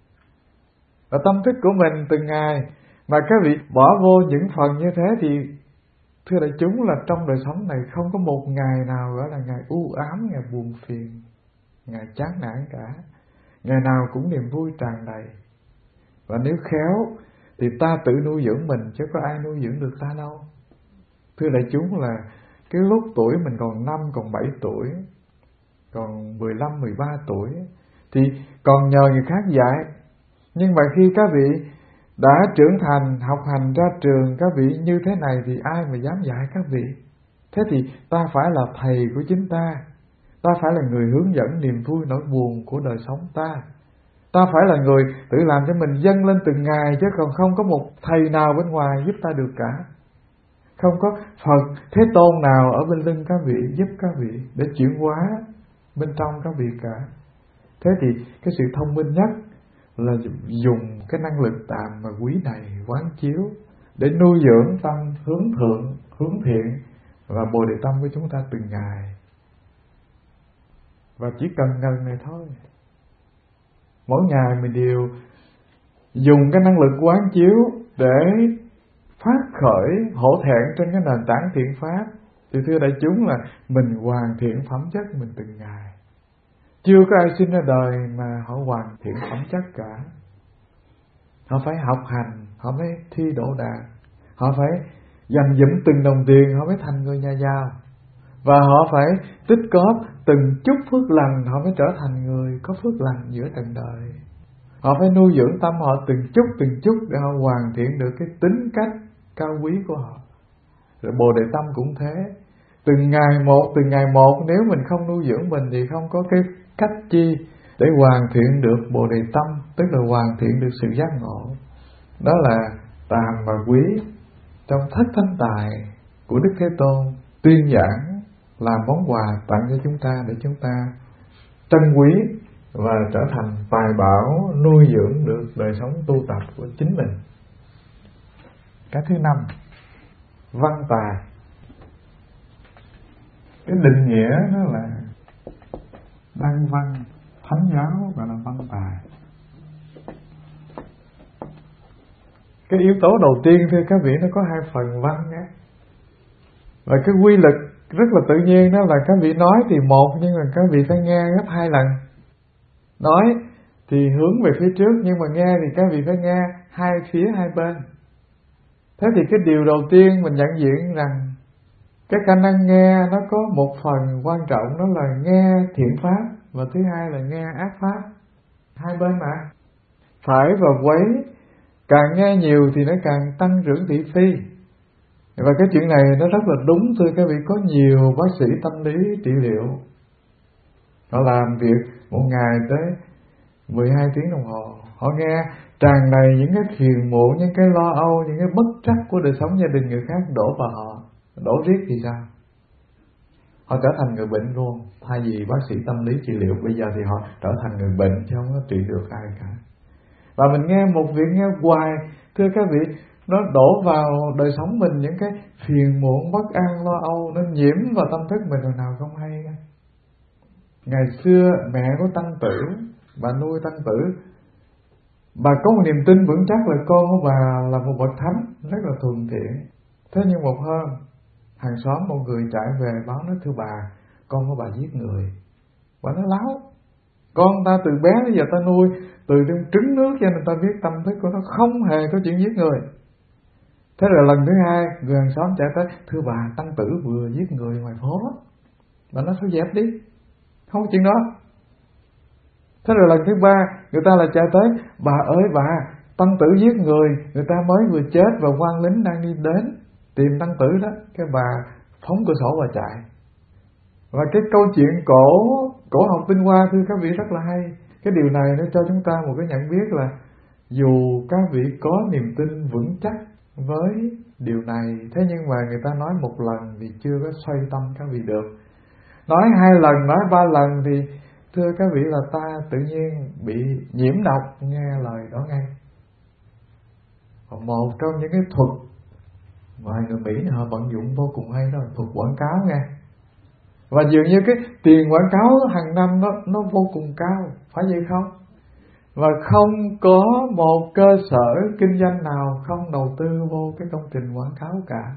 Và tâm thức của mình từng ngày mà các vị bỏ vô những phần như thế thì thưa đại chúng là trong đời sống này không có một ngày nào gọi là ngày u ám, ngày buồn phiền, ngày chán nản cả. Ngày nào cũng niềm vui tràn đầy. Và nếu khéo thì ta tự nuôi dưỡng mình, chứ có ai nuôi dưỡng được ta đâu. Thưa đại chúng là cái lúc tuổi mình còn năm, còn bảy tuổi, còn mười lăm, mười ba tuổi thì còn nhờ người khác dạy. Nhưng mà khi các vị đã trưởng thành, học hành ra trường, các vị như thế này thì ai mà dám dạy các vị. Thế thì ta phải là thầy của chính ta. Ta phải là người hướng dẫn niềm vui nỗi buồn của đời sống ta. Ta phải là người tự làm cho mình dâng lên từng ngày, chứ còn không có một thầy nào bên ngoài giúp ta được cả. Không có Phật Thế Tôn nào ở bên lưng các vị giúp các vị để chuyển hóa bên trong các vị cả. Thế thì cái sự thông minh nhất là dùng cái năng lực tàm mà quý này quán chiếu để nuôi dưỡng tâm hướng thượng, hướng thiện và bồ đề tâm của chúng ta từng ngày. Và chỉ cần ngần này thôi. Mỗi ngày mình đều dùng cái năng lực quán chiếu để phát khởi hổ thẹn trên cái nền tảng thiện pháp. Thì thưa đại chúng là mình hoàn thiện phẩm chất mình từng ngày. Chưa có ai sinh ra đời mà họ hoàn thiện phẩm chất cả. Họ phải học hành, họ mới thi đỗ đạt, họ phải dành dụm từng đồng tiền, họ mới thành người nhà giàu. Và họ phải tích góp từng chút phước lành, họ mới trở thành người có phước lành giữa trần đời. Họ phải nuôi dưỡng tâm họ từng chút từng chút để họ hoàn thiện được cái tính cách cao quý của họ. Rồi bồ đề tâm cũng thế. Từng ngày một, từng ngày một, nếu mình không nuôi dưỡng mình thì không có cái cách chi để hoàn thiện được bồ đề tâm, tức là hoàn thiện được sự giác ngộ. Đó là tàm và quý trong thất thánh tài của Đức Thế Tôn tuyên giảng làm món quà tặng cho chúng ta để chúng ta trân quý và trở thành tài bảo nuôi dưỡng được đời sống tu tập của chính mình. Cái thứ năm, văn tài. Cái định nghĩa đó là đăng văn, thánh giáo gọi là văn tài. Cái yếu tố đầu tiên thưa các vị, nó có hai phần văn nhé. Và cái quy luật rất là tự nhiên, đó là các vị nói thì một, nhưng mà các vị phải nghe gấp hai lần. Nói thì hướng về phía trước, nhưng mà nghe thì các vị phải nghe hai phía hai bên. Thế thì cái điều đầu tiên mình nhận diện rằng cái khả năng nghe nó có một phần quan trọng, đó là nghe thiện pháp, và thứ hai là nghe ác pháp. Hai bên mà. Phải và quấy, càng nghe nhiều thì nó càng tăng trưởng thị phi. Và cái chuyện này nó rất là đúng thưa các vị. Có nhiều bác sĩ tâm lý trị liệu, họ làm việc một ngày tới mười hai tiếng đồng hồ. Họ nghe tràn đầy những cái phiền muộn, những cái lo âu, những cái bất trắc của đời sống gia đình người khác đổ vào họ. Đổ riết thì sao? Họ trở thành người bệnh luôn. Thay vì bác sĩ tâm lý trị liệu, bây giờ thì họ trở thành người bệnh chứ không có trị được ai cả. Và mình nghe một việc nghe hoài, thưa các vị, nó đổ vào đời sống mình những cái phiền muộn, bất an, lo âu, nó nhiễm vào tâm thức mình rồi nào không hay. Ngày xưa mẹ của Tăng Tử, bà nuôi Tăng Tử, bà có một niềm tin vững chắc là con của bà là một bậc thánh rất là thuần thiện. Thế nhưng một hôm, hàng xóm một người chạy về báo nói: thưa bà, con của bà giết người. Bà nói: láo, con ta từ bé đến giờ ta nuôi, từ trong trứng nước cho nên ta biết tâm thức của nó không hề có chuyện giết người. Thế rồi lần thứ hai, người hàng xóm chạy tới: thưa bà, Tăng Tử vừa giết người ngoài phố. Bà nói: thôi dẹp đi, không có chuyện đó. Thế rồi lần thứ ba, người ta lại chạy tới: bà ơi bà, Tăng Tử giết người, người ta mới vừa chết và quan lính đang đi đến tìm Tăng Tử đó. Cái bà phóng cửa sổ và chạy. Và cái câu chuyện cổ cổ học tinh hoa, thưa các vị, rất là hay. Cái điều này nó cho chúng ta một cái nhận biết là dù các vị có niềm tin vững chắc với điều này, thế nhưng mà người ta nói một lần thì chưa có xoay tâm các vị được. Nói hai lần, nói ba lần thì thưa các vị là ta tự nhiên bị nhiễm độc nghe lời đó ngay. Và một trong những cái thuật mà người Mỹ họ vận dụng vô cùng hay đó là thuật quảng cáo nghe. Và dường như cái tiền quảng cáo hàng năm nó nó vô cùng cao, phải vậy không? Và không có một cơ sở kinh doanh nào không đầu tư vô cái công trình quảng cáo cả.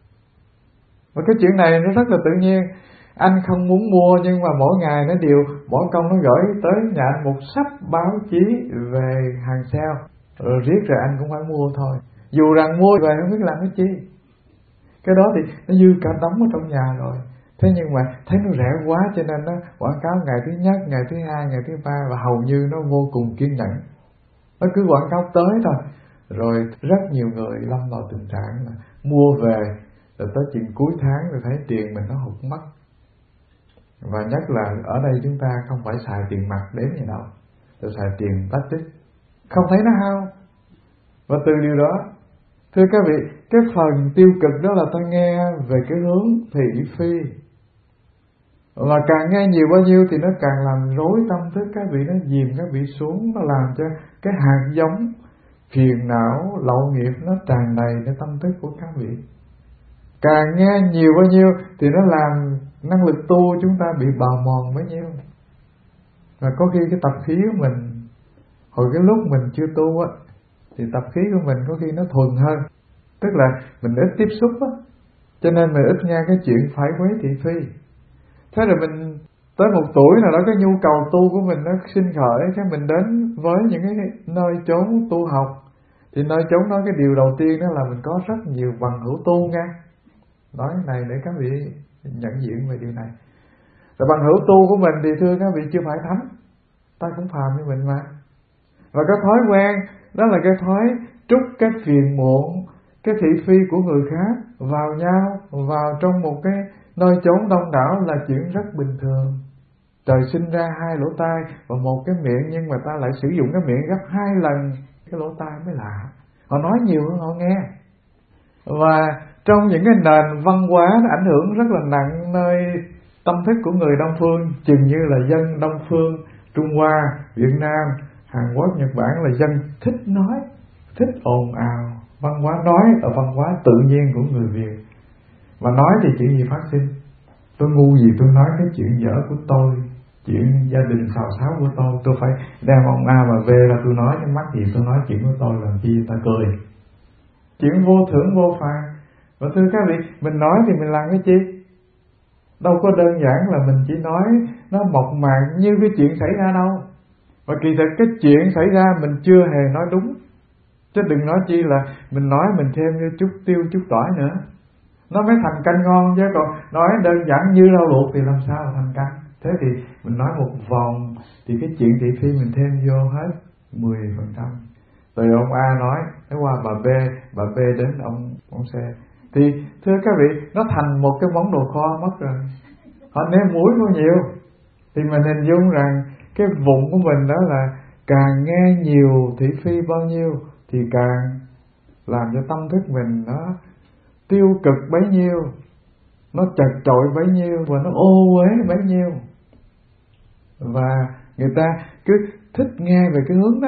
Và cái chuyện này nó rất là tự nhiên. Anh không muốn mua nhưng mà mỗi ngày nó đều mỗi công nó gửi tới nhà anh một sắp báo chí về hàng sale, rồi riết rồi anh cũng phải mua thôi. Dù rằng mua về không biết làm cái chi. Cái đó thì nó dư cả đống ở trong nhà rồi. Thế nhưng mà thấy nó rẻ quá cho nên nó quảng cáo ngày thứ nhất, ngày thứ hai, ngày thứ ba, và hầu như nó vô cùng kiên nhẫn. Nó cứ quảng cáo tới thôi. Rồi rất nhiều người lâm vào tình trạng là mua về, rồi tới chuyện cuối tháng rồi thấy tiền mình nó hụt mất. Và nhất là ở đây chúng ta không phải xài tiền mặt đếm gì đâu, rồi xài tiền tách tích, không thấy nó hao. Và từ điều đó, thưa các vị, cái phần tiêu cực đó là ta nghe về cái hướng thị phi. Và càng nghe nhiều bao nhiêu thì nó càng làm rối tâm thức các vị, nó dìm các vị xuống, nó làm cho cái hạt giống phiền não, lậu nghiệp nó tràn đầy cái tâm thức của các vị. Càng nghe nhiều bao nhiêu thì nó làm năng lực tu chúng ta bị bào mòn bấy nhiêu. Và có khi cái tập khí của mình hồi cái lúc mình chưa tu á, thì tập khí của mình có khi nó thuần hơn. Tức là mình ít tiếp xúc á, cho nên mình ít nghe cái chuyện phải quấy thị phi. Thế rồi mình tới một tuổi nào đó, cái nhu cầu tu của mình nó sinh khởi, cái mình đến với những cái nơi chốn tu học. Thì nơi chốn đó cái điều đầu tiên đó là mình có rất nhiều bằng hữu tu nha. Nói cái này để các vị nhận diện về điều này. Rồi bằng hữu tu của mình thì thưa các vị chưa phải thánh, ta cũng phàm như mình mà. Và cái thói quen đó là cái thói trút cái phiền muộn, cái thị phi của người khác vào nhau, vào trong một cái nơi chốn đông đảo là chuyện rất bình thường. Trời sinh ra hai lỗ tai và một cái miệng, nhưng mà ta lại sử dụng cái miệng gấp hai lần cái lỗ tai mới lạ. Họ nói nhiều hơn họ nghe. Và trong những cái nền văn hóa nó ảnh hưởng rất là nặng nơi tâm thức của người Đông Phương, chừng như là dân Đông Phương, Trung Hoa, Việt Nam, Hàn Quốc, Nhật Bản là dân thích nói, thích ồn ào. Văn hóa nói ở văn hóa tự nhiên của người Việt. Mà nói thì chuyện gì phát sinh? Tôi ngu gì tôi nói cái chuyện dở của tôi, chuyện gia đình xào xáo của tôi, tôi phải đem ông A và B ra tôi nói, cái mắc gì tôi nói chuyện của tôi làm chi người ta cười. Chuyện vô thưởng vô phạt. Và thưa các vị, mình nói thì mình làm cái chi? Đâu có đơn giản là mình chỉ nói nó mộc mạc như cái chuyện xảy ra đâu. Và kỳ thực cái chuyện xảy ra mình chưa hề nói đúng. Chứ đừng nói chi là mình nói mình thêm như chút tiêu chút tỏi nữa, nó mới thành canh ngon. Chứ còn nói đơn giản như rau luộc thì làm sao thành canh. Thế thì mình nói một vòng thì cái chuyện thị phi mình thêm vô hết mười phần trăm. Từ ông A nói nó qua bà B, bà B đến ông ông C, thì thưa các vị, nó thành một cái món đồ kho mất rồi. Họ nêm muối vô nhiều. Thì mình hình dung rằng cái vùng của mình đó là càng nghe nhiều thị phi bao nhiêu thì càng làm cho tâm thức mình nó tiêu cực bấy nhiêu, nó chật chội bấy nhiêu, và nó ô uế bấy nhiêu. Và người ta cứ thích nghe về cái hướng đó.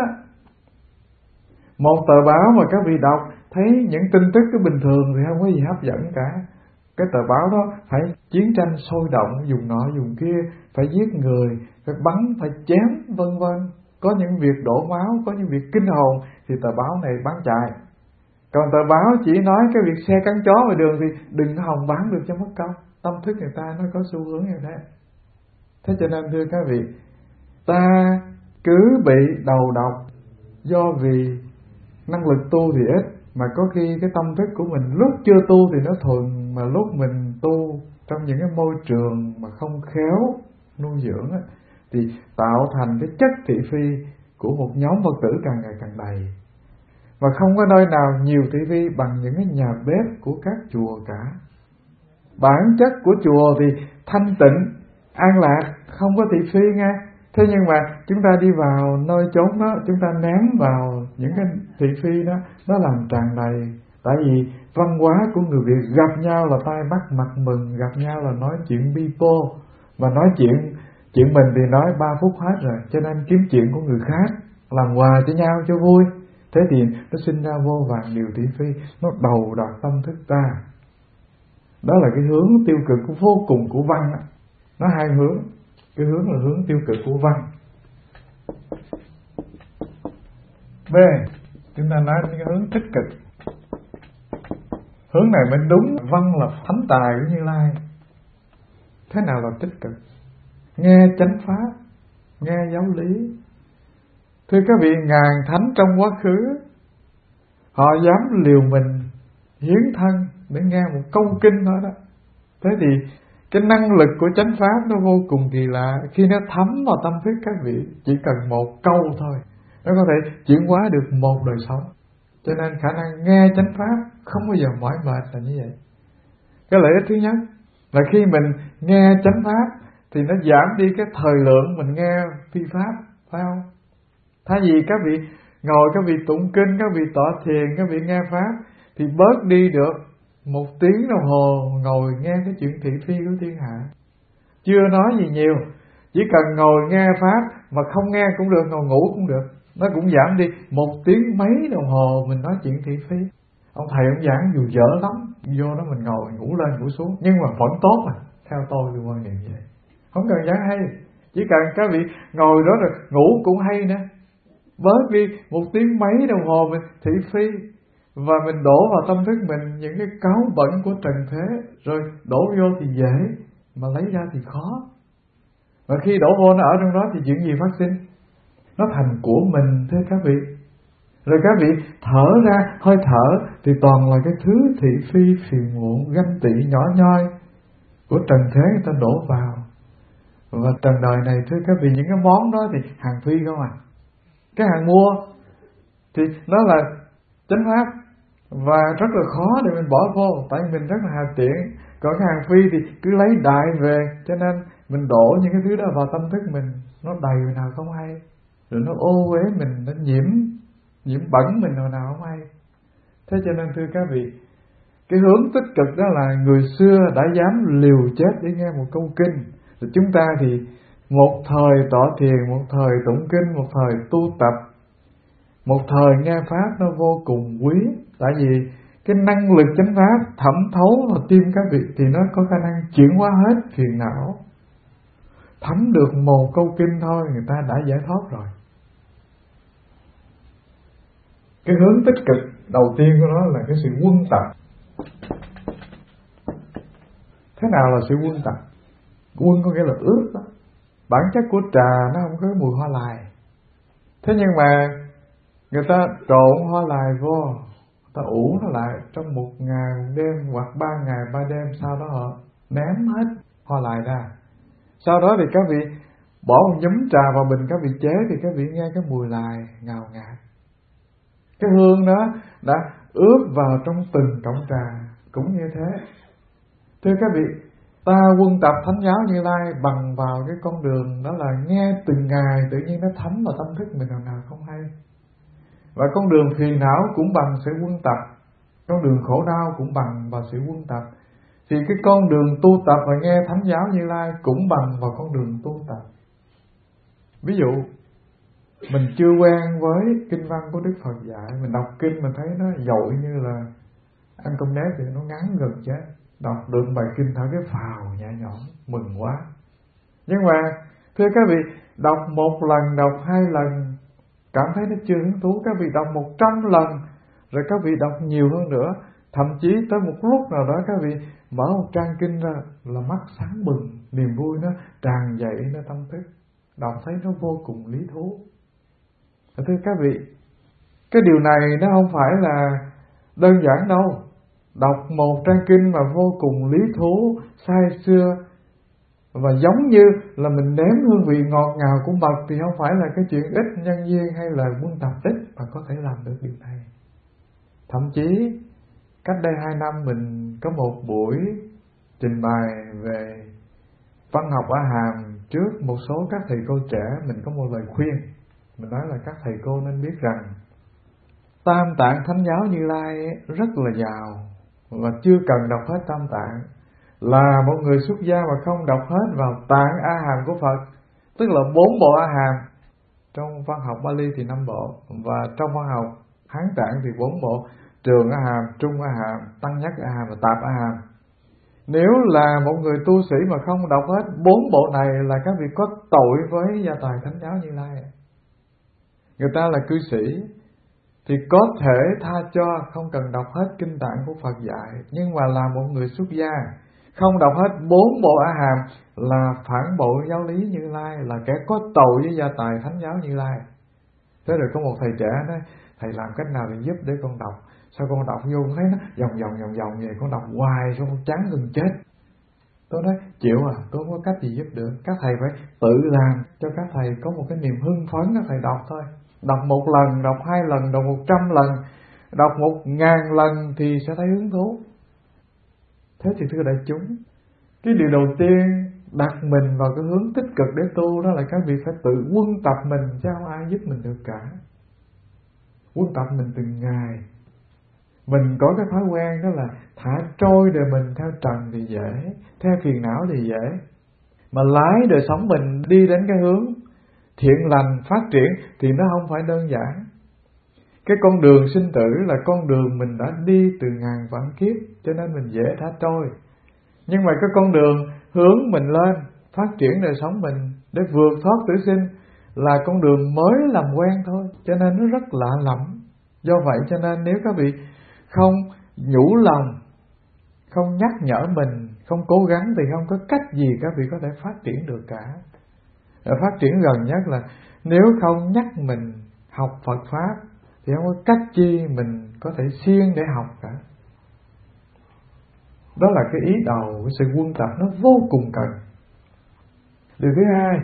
Một tờ báo mà các vị đọc thấy những tin tức cái bình thường thì không có gì hấp dẫn cả. Cái tờ báo đó phải chiến tranh sôi động, dùng nọ dùng kia, phải giết người, phải bắn, phải chém, vân vân. Có những việc đổ máu, có những việc kinh hồn thì tờ báo này bán chạy. Còn tờ báo chỉ nói cái việc xe cắn chó ngoài đường thì đừng hòng bán được cho mất công. Tâm thức người ta nó có xu hướng như thế. Thế cho nên thưa các vị, ta cứ bị đầu độc do vì năng lực tu thì ít, mà có khi cái tâm thức của mình lúc chưa tu thì nó thuần, mà lúc mình tu trong những cái môi trường mà không khéo nuôi dưỡng á, thì tạo thành cái chất thị phi của một nhóm Phật tử càng ngày càng đầy. Và không có nơi nào nhiều thị phi bằng những cái nhà bếp của các chùa cả. Bản chất của chùa thì thanh tịnh, an lạc, không có thị phi nghe. Thế nhưng mà chúng ta đi vào nơi chốn đó, chúng ta ném vào những cái thị phi đó, nó làm tràn đầy. Tại vì văn hóa của người Việt gặp nhau là tay bắt mặt mừng, gặp nhau là nói chuyện bi bô, mà nói chuyện chuyện mình thì nói ba phút hết rồi, cho nên kiếm chuyện của người khác làm quà cho nhau cho vui. Thế thì nó sinh ra vô vàn điều thị phi, nó đầu độc tâm thức ta. Đó là cái hướng tiêu cực vô cùng của văn. Nó hai hướng. Cái hướng là hướng tiêu cực của văn. B, chúng ta nói cái hướng tích cực. Hướng này mới đúng. Văn là thánh tài của Như Lai. Thế nào là tích cực? Nghe chánh pháp, nghe giáo lý. Thưa các vị, ngàn thánh trong quá khứ họ dám liều mình hiến thân để nghe một câu kinh thôi đó. Thế thì cái năng lực của chánh pháp nó vô cùng kỳ lạ. Khi nó thấm vào tâm thức các vị, chỉ cần một câu thôi, nó có thể chuyển hóa được một đời sống. Cho nên khả năng nghe chánh pháp không bao giờ mỏi mệt là như vậy. Cái lợi ích thứ nhất là khi mình nghe chánh pháp thì nó giảm đi cái thời lượng mình nghe phi pháp, phải không? Thay vì các vị ngồi, các vị tụng kinh, các vị tọa thiền, các vị nghe pháp, thì bớt đi được một tiếng đồng hồ ngồi nghe cái chuyện thị phi của thiên hạ. Chưa nói gì nhiều, chỉ cần ngồi nghe pháp mà không nghe cũng được, ngồi ngủ cũng được, nó cũng giảm đi một tiếng mấy đồng hồ mình nói chuyện thị phi. Ông thầy ông giảng dù dở lắm, vô đó mình ngồi ngủ lên ngủ xuống, nhưng mà vẫn tốt mà. Theo tôi thì quan niệm vậy, không cần giảng hay, chỉ cần các vị ngồi đó rồi ngủ cũng hay nữa. Bớt đi một tiếng mấy đồng hồ mình thị phi, và mình đổ vào tâm thức mình những cái cáu bẩn của trần thế, rồi đổ vô thì dễ, mà lấy ra thì khó. Và khi đổ vô nó ở trong đó thì chuyện gì phát sinh? Nó thành của mình, thưa các vị. Rồi các vị thở ra, hơi thở thì toàn là cái thứ thị phi, phiền muộn, ganh tị, nhỏ nhoi của trần thế người ta đổ vào. Và trần đời này, thưa các vị, những cái món đó thì hàng phi không à. Cái hàng mua thì nó là chánh pháp và rất là khó để mình bỏ vô, tại mình rất là hà tiện. Còn cái hàng phi thì cứ lấy đại về, cho nên mình đổ những cái thứ đó vào tâm thức mình, nó đầy nào không hay, rồi nó ô uế mình, nó nhiễm nhiễm bẩn mình nào nào không hay. Thế cho nên thưa các vị, cái hướng tích cực đó là người xưa đã dám liều chết để nghe một câu kinh. Rồi chúng ta thì một thời tọa thiền, một thời tụng kinh, một thời tu tập, một thời nghe pháp nó vô cùng quý. Tại vì cái năng lực chánh pháp thẩm thấu vào tim các vị thì nó có khả năng chuyển hóa hết phiền não. Thấm được một câu kinh thôi, người ta đã giải thoát rồi. Cái hướng tích cực đầu tiên của nó là cái sự quân tập. Thế nào là sự quân tập? Quân có nghĩa là ướt đó. Bản chất của trà nó không có mùi hoa lài. Thế nhưng mà người ta trộn hoa lài vô, người ta ủ nó lại trong một ngày một đêm hoặc ba ngày ba đêm, sau đó họ ném hết hoa lài ra. Sau đó thì các vị bỏ một nhúm trà vào bình các vị chế, thì các vị nghe cái mùi lài ngào ngạt. Cái hương đó đã ướp vào trong từng cọng trà cũng như thế. Thưa các vị, ta quân tập thánh giáo Như Lai bằng vào cái con đường đó là nghe từng ngày, tự nhiên nó thấm vào tâm thức mình nào nào không hay. Và con đường phiền não cũng bằng sự quân tập, con đường khổ đau cũng bằng vào sự quân tập. Thì cái con đường tu tập và nghe thánh giáo Như Lai cũng bằng vào con đường tu tập. Ví dụ mình chưa quen với kinh văn của Đức Phật dạy, mình đọc kinh mình thấy nó dội như là ăn cơm nếp thì nó ngắn gần chết. Đọc được bài kinh thở cái phào nhẹ nhõm, mừng quá. Nhưng mà thưa các vị, đọc một lần, đọc hai lần cảm thấy nó chưa hứng thú, các vị đọc một trăm lần, rồi các vị đọc nhiều hơn nữa, thậm chí tới một lúc nào đó các vị mở một trang kinh ra là mắt sáng bừng, niềm vui nó tràn dậy nó tâm thức, đọc thấy nó vô cùng lý thú. Thưa các vị, cái điều này nó không phải là đơn giản đâu. Đọc một trang kinh mà vô cùng lý thú, say sưa, và giống như là mình nếm hương vị ngọt ngào của mật, thì không phải là cái chuyện ít nhân duyên hay là quân tập ít mà có thể làm được điều này. Thậm chí cách đây hai năm mình có một buổi trình bày về văn học A Hàm trước một số các thầy cô trẻ. Mình có một lời khuyên, mình nói là các thầy cô nên biết rằng Tam Tạng Thánh Giáo Như Lai rất là giàu, và chưa cần đọc hết Tam Tạng. Là một người xuất gia mà không đọc hết vào Tạng A Hàm của Phật, tức là bốn bộ A Hàm. Trong văn học Bali thì năm bộ, và trong văn học Hán Tạng thì bốn bộ: Trường A Hàm, Trung A Hàm, Tăng Nhất A Hàm và Tạp A Hàm. Nếu là một người tu sĩ mà không đọc hết bốn bộ này là các vị có tội với gia tài Thánh Giáo Như Lai. Người ta là cư sĩ thì có thể tha cho, không cần đọc hết kinh tạng của Phật dạy. Nhưng mà là một người xuất gia không đọc hết bốn bộ A Hàm là phản bội giáo lý Như Lai, là kẻ có tội với gia tài Thánh Giáo Như Lai. Thế rồi có một thầy trẻ nói: thầy làm cách nào để giúp để con đọc? Sao con đọc vô thấy nó vòng vòng vòng vòng vậy, con đọc hoài xong con chán gần chết. Tôi nói: chịu à, tôi không có cách gì giúp được. Các thầy phải tự làm cho các thầy có một cái niềm hưng phấn, các thầy đọc thôi. Đọc một lần, đọc hai lần, đọc một trăm lần, đọc một ngàn lần thì sẽ thấy hứng thú. Thế thì thưa đại chúng, cái điều đầu tiên đặt mình vào cái hướng tích cực để tu, đó là các vị phải tự quân tập mình, chứ không ai giúp mình được cả. Quân tập mình từng ngày. Mình có cái thói quen đó là thả trôi đời mình theo trần thì dễ, theo phiền não thì dễ, mà lái đời sống mình đi đến cái hướng thiện lành phát triển thì nó không phải đơn giản. Cái con đường sinh tử là con đường mình đã đi từ ngàn vạn kiếp, cho nên mình dễ thả trôi. Nhưng mà cái con đường hướng mình lên phát triển đời sống mình để vượt thoát tử sinh là con đường mới làm quen thôi, cho nên nó rất lạ lẫm. Do vậy cho nên nếu các vị không nhủ lòng, không nhắc nhở mình, không cố gắng thì không có cách gì các vị có thể phát triển được cả. Phát triển gần nhất là nếu không nhắc mình học Phật Pháp thì không có cách chi mình có thể siêng để học cả. Đó là cái ý đầu, cái sự quân tập nó vô cùng cần. Điều thứ hai,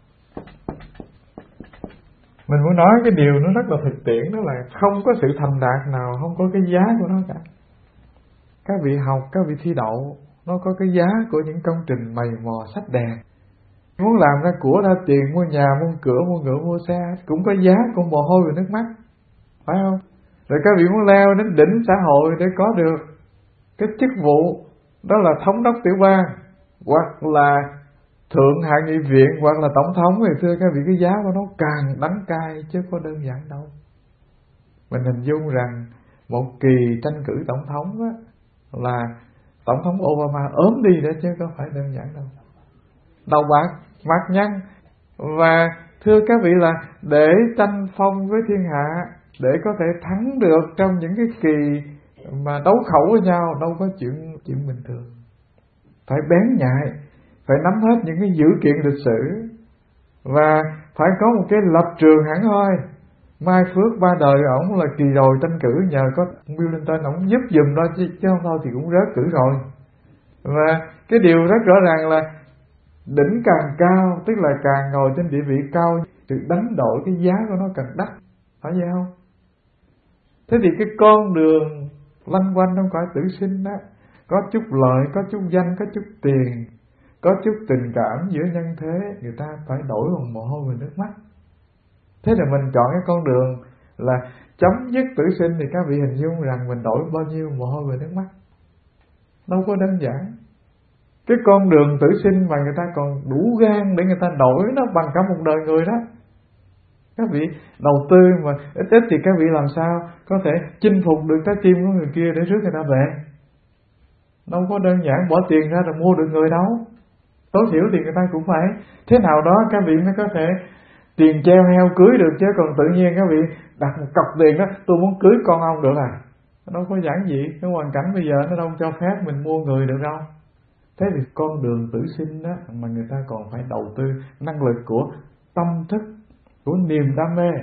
mình muốn nói cái điều nó rất là thực tiễn, đó là không có sự thành đạt nào không có cái giá của nó cả. Các vị học, các vị thi đậu, nó có cái giá của những công trình mày mò sách đèn. Muốn làm ra của, ra tiền, mua nhà, mua cửa, mua ngựa, mua xe, cũng có giá của mồ hôi và nước mắt, phải không? Rồi các vị muốn leo đến đỉnh xã hội để có được cái chức vụ, đó là thống đốc tiểu bang, hoặc là thượng hạ nghị viện, hoặc là tổng thống, thì thưa các vị cái giá của nó càng đắng cay chứ có đơn giản đâu. Mình hình dung rằng một kỳ tranh cử tổng thống á, là tổng thống Obama ốm đi đấy chứ có phải đơn giản đâu. Đầu bạc, mặt nhăn. Và thưa các vị là để tranh phong với thiên hạ, để có thể thắng được trong những cái kỳ mà đấu khẩu với nhau, đâu có chuyện chuyện bình thường. Phải bén nhạy, phải nắm hết những cái dữ kiện lịch sử, và phải có một cái lập trường hẳn hoi. Mai phước ba đời ổng là kỳ rồi tranh cử, nhờ có Bill Clinton ổng giúp giùm đó, chứ, chứ không thôi thì cũng rớt cử rồi. Và cái điều rất rõ ràng là đỉnh càng cao, tức là càng ngồi trên địa vị cao, sự đánh đổi cái giá của nó càng đắt, phải vậy không? Thế thì cái con đường lanh quanh trong cõi tử sinh đó, có chút lợi, có chút danh, có chút tiền, có chút tình cảm giữa nhân thế, người ta phải đổi bằng mồ hôi và nước mắt. Thế là mình chọn cái con đường là chấm dứt tử sinh, thì các vị hình dung rằng mình đổi bao nhiêu mồ hôi và nước mắt. Đâu có đơn giản. Cái con đường tử sinh mà người ta còn đủ gan để người ta đổi nó bằng cả một đời người đó. Các vị đầu tư mà ít ít thì các vị làm sao có thể chinh phục được trái tim của người kia để rước người ta về. đâu có đơn giản bỏ tiền ra rồi mua được người đâu. Tối thiểu thì người ta cũng phải thế nào đó các vị mới có thể tiền treo heo cưới được, chứ còn tự nhiên các vị đặt một cọc tiền đó tôi muốn cưới con ông được à? Đâu có giản dị, cái hoàn cảnh bây giờ nó đâu cho phép mình mua người được đâu. Thế thì con đường tử sinh đó mà người ta còn phải đầu tư năng lực của tâm thức, của niềm đam mê.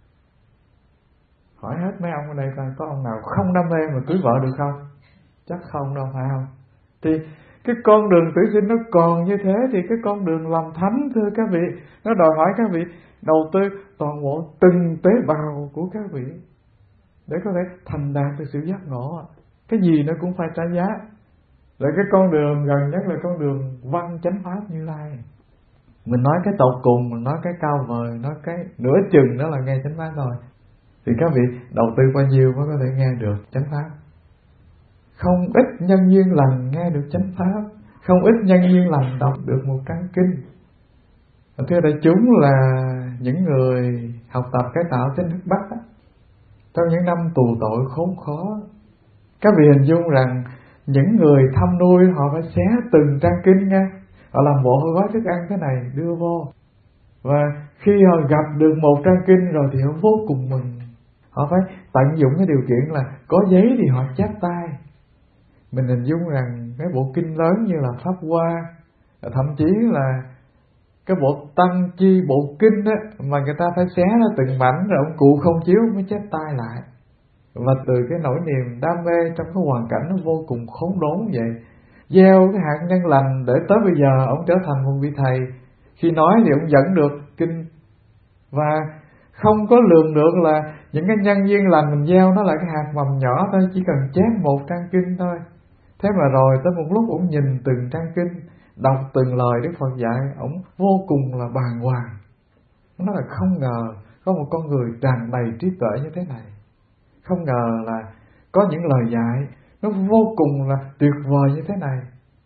Hỏi hết mấy ông ở đây coi có ông nào không đam mê mà cưới vợ được không? Chắc không đâu, phải không? Thì cái con đường tử sinh nó còn như thế thì cái con đường làm thánh, thưa các vị, nó đòi hỏi các vị đầu tư toàn bộ từng tế bào của các vị để có thể thành đạt được sự giác ngộ. Cái gì nó cũng phải trả giá. Rồi cái con đường gần nhất là con đường văn chánh pháp Như Lai. Mình nói cái tột cùng, mình nói cái cao vời, nói cái nửa chừng đó là nghe chánh pháp thôi. Thì các vị đầu tư bao nhiêu mới có thể nghe được chánh pháp? Không ít nhân duyên lành nghe được chánh pháp, không ít nhân duyên lành đọc được một trang kinh. Và thưa đại chúng là những người học tập cải tạo chánh thức Bắc trong những năm tù tội khốn khó, các vị hình dung rằng những người thăm nuôi họ phải xé từng trang kinh nha, họ làm bộ họ gói thức ăn thế này đưa vô, và khi họ gặp được một trang kinh rồi thì họ vô cùng mừng. Họ phải tận dụng cái điều kiện là có giấy thì họ chép tay. Mình hình dung rằng cái bộ kinh lớn như là Pháp Hoa, thậm chí là cái bộ Tăng Chi, bộ kinh á, mà người ta phải xé ra từng mảnh rồi ông cụ không chiếu mới chép tay lại. Và từ cái nỗi niềm đam mê trong cái hoàn cảnh nó vô cùng khốn đốn vậy, gieo cái hạt nhân lành để tới bây giờ ông trở thành một vị thầy. Khi nói thì ông dẫn được kinh, và không có lường được là những cái nhân duyên lành mình gieo nó là cái hạt mầm nhỏ thôi, chỉ cần chép một trang kinh thôi. Thế mà rồi tới một lúc ông nhìn từng trang kinh, đọc từng lời Đức Phật dạy, ông vô cùng là bàng hoàng. Nó là không ngờ có một con người tràn đầy trí tuệ như thế này. Không ngờ là có những lời dạy nó vô cùng là tuyệt vời như thế này.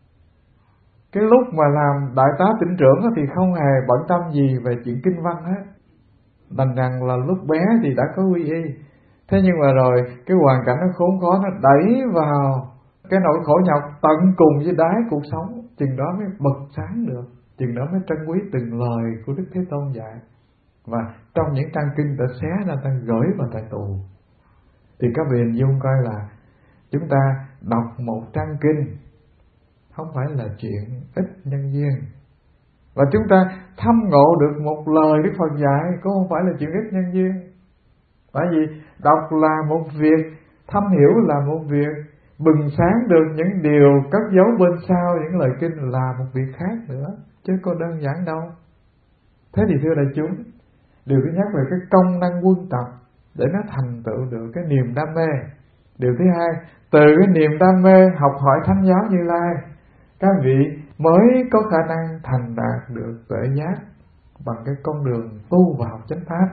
Cái lúc mà làm đại tá tỉnh trưởng thì không hề bận tâm gì về chuyện kinh văn hết. Đành rằng là lúc bé thì đã có quy y. Thế nhưng mà rồi cái hoàn cảnh nó khốn khó, nó đẩy vào cái nỗi khổ nhọc tận cùng với đáy cuộc sống, chừng đó mới bật sáng được, chừng đó mới trân quý từng lời của Đức Thế Tôn dạy. Và trong những trang kinh ta xé ra ta gửi vào tại tù. Thì các vị hình dung coi là chúng ta đọc một trang kinh không phải là chuyện ít nhân duyên, và chúng ta thâm ngộ được một lời Đức Phật dạy cũng không phải là chuyện ít nhân duyên. Bởi vì đọc là một việc, thâm hiểu là một việc, bừng sáng được những điều cất giấu bên sau những lời kinh là một việc khác nữa, chứ có đơn giản đâu. Thế thì thưa đại chúng, điều thứ nhất là cái công năng quân tập để nó thành tựu được cái niềm đam mê. Điều thứ hai, từ cái niềm đam mê học hỏi Thánh giáo Như Lai, các vị mới có khả năng thành đạt được tuệ giác bằng cái con đường tu vào chánh pháp.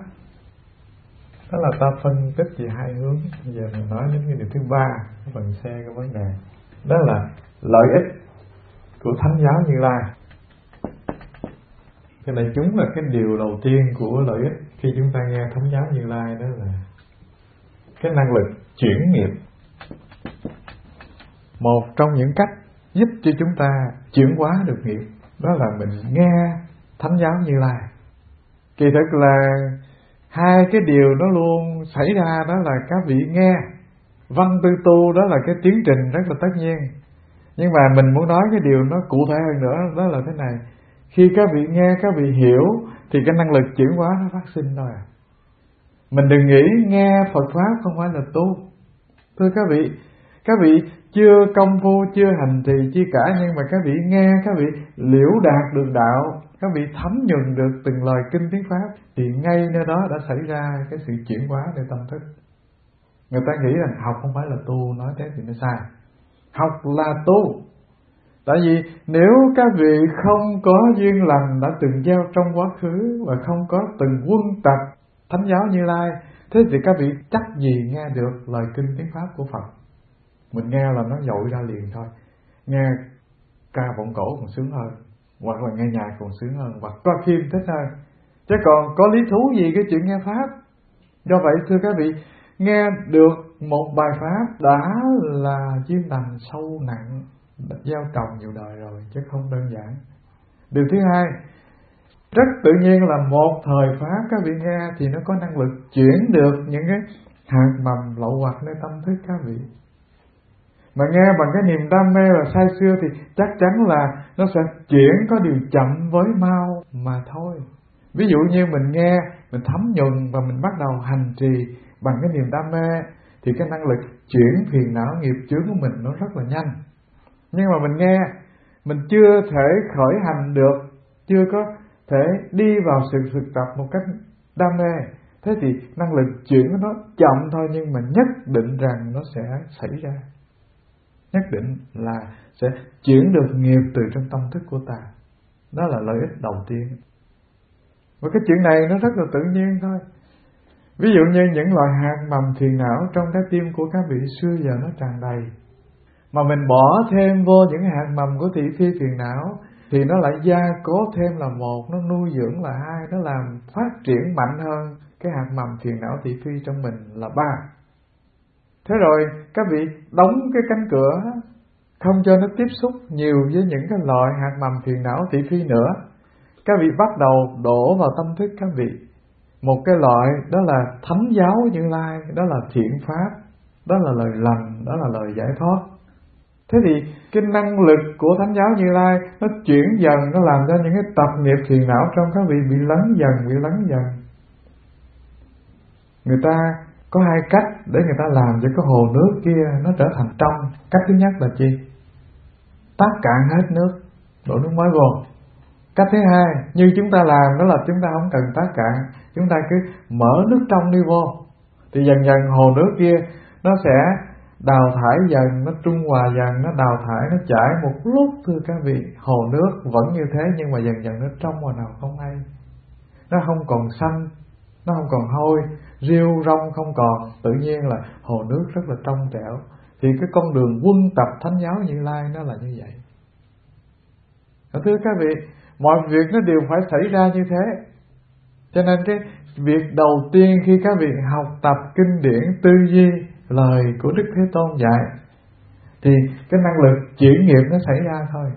Đó là ta phân tích về hai hướng. Bây giờ mình nói đến cái điều thứ ba, cái phần C cái vấn đề. Đó là lợi ích của Thánh giáo Như Lai. Cái này chúng là cái điều đầu tiên của lợi ích khi chúng ta nghe Thánh giáo Như Lai, đó là cái năng lực chuyển nghiệp. Một trong những cách giúp cho chúng ta chuyển hóa được nghiệp đó là mình nghe Thánh giáo Như Lai. Kỳ thực là hai cái điều đó luôn xảy ra, đó là các vị nghe văn tư tu, đó là cái tiến trình rất là tất nhiên. Nhưng mà mình muốn nói cái điều nó cụ thể hơn nữa, đó là thế này: khi các vị nghe, các vị hiểu thì cái năng lực chuyển hóa nó phát sinh thôi à. Mình đừng nghĩ nghe Phật pháp không phải là tu. Thưa các vị, các vị chưa công phu, chưa hành trì chi cả, nhưng mà các vị nghe, các vị liễu đạt được đạo, các vị thấm nhuần được từng lời kinh tiếng pháp, thì ngay nơi đó đã xảy ra cái sự chuyển hóa về tâm thức. Người ta nghĩ rằng học không phải là tu, nói thế thì nó sai. Học là tu. Tại vì nếu các vị không có duyên lành đã từng gieo trong quá khứ và không có từng quân tập Thánh giáo Như Lai, thế thì các vị chắc gì nghe được lời kinh tiếng pháp của Phật. Mình nghe là nó dội ra liền thôi. Nghe ca vọng cổ còn sướng hơn, hoặc là nghe nhạc còn sướng hơn, hoặc coi phim thích hơn. Chứ còn có lý thú gì cái chuyện nghe pháp. Do vậy thưa các vị, nghe được một bài pháp đã là duyên lành sâu nặng, gieo trồng nhiều đời rồi chứ không đơn giản. Điều thứ hai, rất tự nhiên là một thời pháp các vị nghe thì nó có năng lực chuyển được những cái hạt mầm lậu hoặc nơi tâm thức các vị. Mà nghe bằng cái niềm đam mê và say sưa thì chắc chắn là nó sẽ chuyển, có điều chậm với mau mà thôi. Ví dụ như mình nghe, mình thấm nhuần và mình bắt đầu hành trì bằng cái niềm đam mê thì cái năng lực chuyển phiền não nghiệp chướng của mình nó rất là nhanh. Nhưng mà mình nghe, mình chưa thể khởi hành được, chưa có thể đi vào sự thực tập một cách đam mê, thế thì năng lực chuyển của nó chậm thôi, nhưng mà nhất định rằng nó sẽ xảy ra. Nhất định là sẽ chuyển được nghiệp từ trong tâm thức của ta. Đó là lợi ích đầu tiên. Và cái chuyện này nó rất là tự nhiên thôi. Ví dụ như những loại hạt mầm phiền não trong trái tim của các vị xưa giờ nó tràn đầy, mà mình bỏ thêm vô những hạt mầm của thị phi phiền não thì nó lại gia cố thêm là một, nó nuôi dưỡng là hai, nó làm phát triển mạnh hơn cái hạt mầm phiền não thị phi trong mình là ba. Thế rồi các vị đóng cái cánh cửa, không cho nó tiếp xúc nhiều với những cái loại hạt mầm phiền não thị phi nữa. Các vị bắt đầu đổ vào tâm thức các vị một cái loại, đó là thánh giáo Như Lai, đó là thiện pháp, đó là lời lành, đó là lời giải thoát. Thế thì cái năng lực của thánh giáo Như Lai nó chuyển dần, nó làm cho những cái tập nghiệp phiền não trong các vị bị lắng dần, bị lắng dần. Người ta có hai cách để người ta làm cho cái hồ nước kia nó trở thành trong. Cách thứ nhất là chi? Tát cạn hết nước, đổ nước mới vô. Cách thứ hai, như chúng ta làm, đó là chúng ta không cần tát cạn, chúng ta cứ mở nước trong đi vô, thì dần dần hồ nước kia nó sẽ đào thải dần, nó trung hòa dần, nó đào thải, nó chảy một lúc. Thưa các vị, hồ nước vẫn như thế, nhưng mà dần dần nó trong mà nào không hay. Nó không còn xanh, nó không còn hôi, rêu rong không còn, tự nhiên là hồ nước rất là trong trẻo. Thì cái con đường quân tập thánh giáo Như Lai nó là như vậy. Thưa các vị, mọi việc nó đều phải xảy ra như thế. Cho nên cái việc đầu tiên khi các vị học tập kinh điển tư duy lời của Đức Thế Tôn dạy, thì cái năng lực chuyển nghiệp nó xảy ra thôi.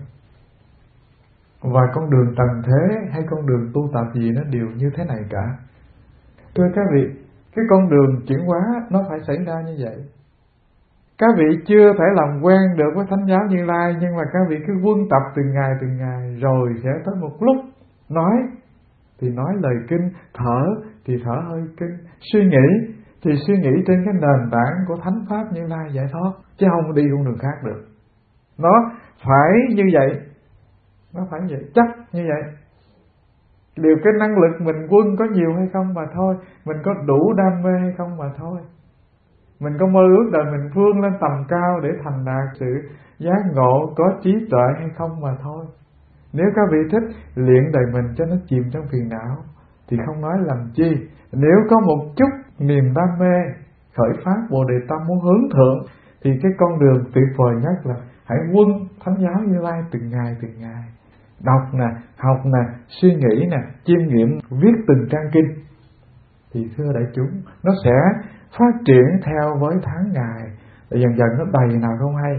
Và con đường trần thế hay con đường tu tập gì nó đều như thế này cả. Thưa các vị, cái con đường chuyển hóa nó phải xảy ra như vậy. Các vị chưa thể làm quen được với thánh giáo Như Lai, nhưng mà các vị cứ quân tập từng ngày từng ngày, rồi sẽ tới một lúc nói thì nói lời kinh, thở thì thở hơi kinh, suy nghĩ thì suy nghĩ trên cái nền tảng của thánh pháp Như Lai giải thoát, chứ không đi con đường khác được. Nó phải như vậy, nó phải như vậy, chắc như vậy. Điều cái năng lực mình quân có nhiều hay không mà thôi, mình có đủ đam mê hay không mà thôi. Mình có mơ ước đời mình vươn lên tầm cao để thành đạt sự giác ngộ, có trí tuệ hay không mà thôi. Nếu các vị thích luyện đời mình cho nó chìm trong phiền não thì không nói làm chi. Nếu có một chút niềm đam mê, khởi phát Bồ Đề Tâm muốn hướng thượng, thì cái con đường tuyệt vời nhất là hãy quân thánh giáo Như Lai từng ngày từng ngày. Đọc nè, học nè, suy nghĩ nè, chiêm nghiệm, viết từng trang kinh. Thì thưa đại chúng, nó sẽ phát triển theo với tháng ngày, và dần dần nó đầy nào không hay.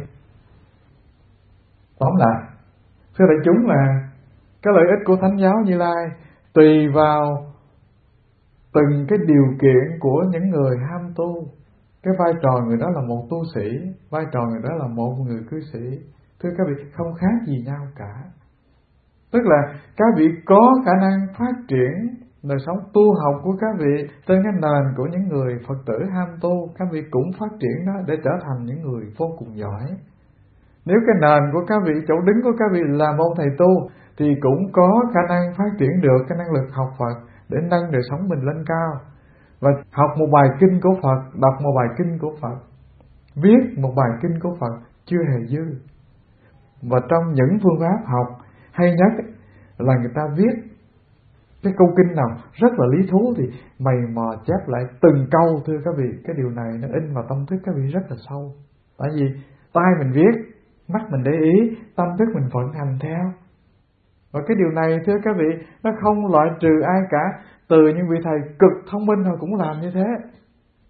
Tóm lại, thưa đại chúng là cái lợi ích của thánh giáo Như Lai tùy vào từng cái điều kiện của những người ham tu. Cái vai trò người đó là một tu sĩ, vai trò người đó là một người cư sĩ. Thưa các vị, không khác gì nhau cả. Tức là các vị có khả năng phát triển đời sống tu học của các vị trên cái nền của những người Phật tử ham tu. Các vị cũng phát triển đó để trở thành những người vô cùng giỏi. Nếu cái nền của các vị, chỗ đứng của các vị là một thầy tu, thì cũng có khả năng phát triển được cái năng lực học Phật để nâng đời sống mình lên cao. Và học một bài kinh của Phật, đọc một bài kinh của Phật, viết một bài kinh của Phật chưa hề dư. Và trong những phương pháp học hay nhất là người ta viết cái câu kinh nào rất là lý thú thì mày mò chép lại từng câu. Thưa các vị, cái điều này nó in vào tâm thức các vị rất là sâu. Tại vì tai mình viết, mắt mình để ý, tâm thức mình vận hành theo. Và cái điều này thưa các vị, nó không loại trừ ai cả. Từ những vị thầy cực thông minh họ cũng làm như thế.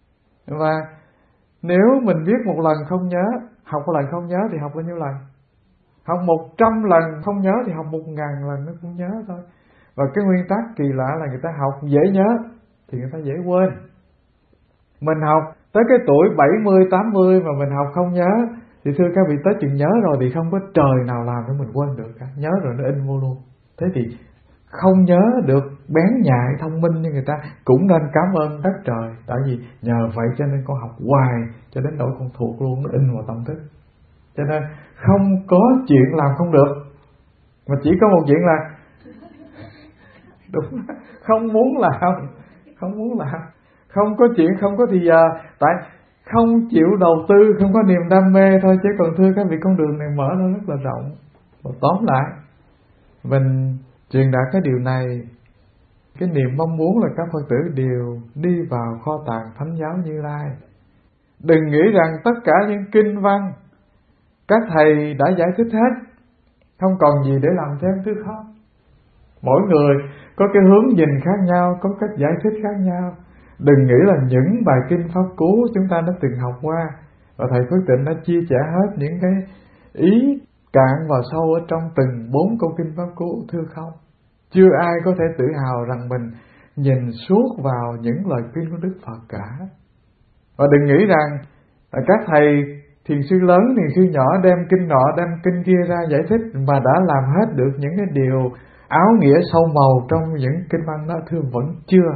Và nếu mình viết một lần không nhớ, học một lần không nhớ thì học bao nhiêu lần? Học một trăm lần không nhớ thì học một ngàn lần nó cũng nhớ thôi. Và cái nguyên tắc kỳ lạ là người ta học dễ nhớ thì người ta dễ quên. Mình học tới cái tuổi bảy mươi, tám mươi mà mình học không nhớ thì thưa các vị, tới chừng nhớ rồi thì không có trời nào làm cho mình quên được cả. Nhớ rồi nó in vô luôn. Thế thì không nhớ được bén nhạy thông minh như người ta cũng nên cảm ơn đất trời. Tại vì nhờ vậy cho nên con học hoài cho đến nỗi con thuộc luôn, nó in vào tâm thức. Cho nên không có chuyện làm không được, mà chỉ có một chuyện là đúng, không muốn làm, không muốn làm. Không có chuyện không có thì giờ, tại không chịu đầu tư, không có niềm đam mê thôi. Chứ còn thưa các vị, con đường này mở ra rất là rộng. Và tóm lại, mình truyền đạt cái điều này, cái niềm mong muốn là các Phật tử đều đi vào kho tàng Thánh giáo Như Lai. Đừng nghĩ rằng tất cả những kinh văn các thầy đã giải thích hết, không còn gì để làm thêm thứ không. Mỗi người có cái hướng nhìn khác nhau, có cách giải thích khác nhau. Đừng nghĩ là những bài kinh pháp cú chúng ta đã từng học qua và thầy Phước Tịnh đã chia sẻ hết những cái ý cạn vào sâu ở trong từng bốn câu kinh pháp cú. Thưa không, chưa ai có thể tự hào rằng mình nhìn suốt vào những lời khuyên của Đức Phật cả. Và đừng nghĩ rằng các thầy thiền sư lớn, thiền sư nhỏ đem kinh nọ đem kinh kia ra giải thích mà đã làm hết được những cái điều áo nghĩa sâu màu trong những kinh văn đó. Thưa, vẫn chưa.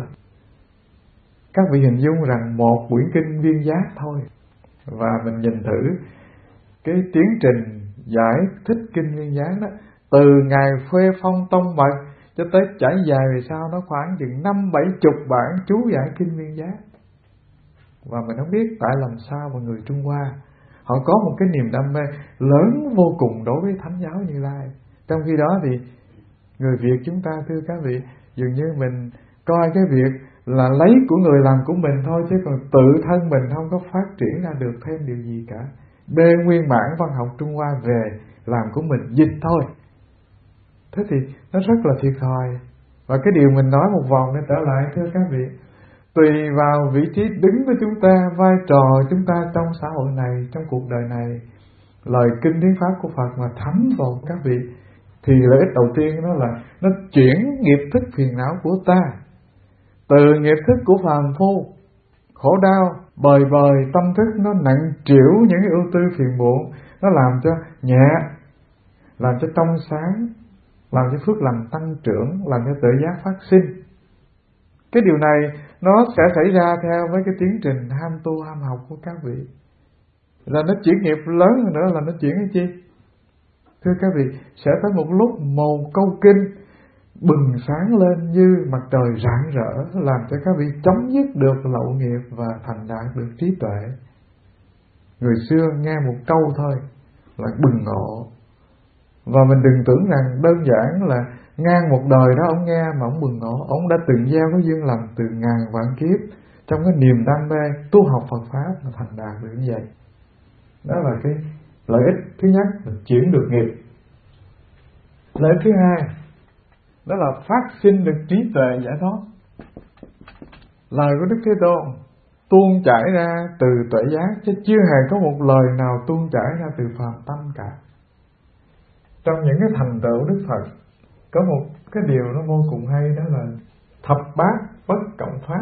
Các vị hình dung rằng một quyển kinh Viên Giác thôi, và mình nhìn thử cái tiến trình giải thích kinh Viên Giác đó, từ ngày Phê Phong Tông Mật cho tới trải dài về sau, nó khoảng chừng năm bảy chục bản chú giải kinh Viên Giác. Và mình không biết tại làm sao mà người Trung Hoa họ có một cái niềm đam mê lớn vô cùng đối với Thánh giáo Như Lai. Trong khi đó thì người Việt chúng ta, thưa các vị, dường như mình coi cái việc là lấy của người làm của mình thôi, chứ còn tự thân mình không có phát triển ra được thêm điều gì cả. Bê nguyên bản văn học Trung Hoa về làm của mình, dịch thôi. Thế thì nó rất là thiệt thòi. Và cái điều mình nói một vòng để trở lại, thưa các vị, tùy vào vị trí đứng của chúng ta, vai trò chúng ta trong xã hội này, trong cuộc đời này, lời kinh thuyết pháp của Phật mà thấm vào các vị, thì lợi ích đầu tiên đó là nó chuyển nghiệp thức phiền não của ta từ nghiệp thức của phàm phu khổ đau bời bời tâm thức nó nặng trĩu những cái ưu tư phiền muộn, nó làm cho nhẹ, làm cho trong sáng, làm cho phước lành tăng trưởng, làm cho tự giác phát sinh. Cái điều này nó sẽ xảy ra theo với cái tiến trình ham tu ham học của các vị. Là nó chuyển nghiệp lớn hơn nữa là nó chuyển cái chi? Thưa các vị, sẽ tới một lúc một câu kinh bừng sáng lên như mặt trời rạng rỡ, làm cho các vị chấm dứt được lậu nghiệp và thành đạt được trí tuệ. Người xưa nghe một câu thôi là bừng ngộ. Và mình đừng tưởng rằng đơn giản là ngang một đời đó ông nghe mà ông bừng ngộ. Ông đã từng gieo cái duyên lành từ ngàn vạn kiếp trong cái niềm đam mê tu học Phật Pháp mà thành đạt được như vậy. Đó là cái lợi ích thứ nhất, là chuyển được nghiệp. Lợi ích thứ hai, đó là phát sinh được trí tuệ giải thoát. Lời của Đức Thế Tôn tuôn chảy ra từ tuệ giác, chứ chưa hề có một lời nào tuôn chảy ra từ phàm tâm cả. Trong những cái thành tựu Đức Phật có một cái điều nó vô cùng hay, đó là thập bát bất cộng pháp.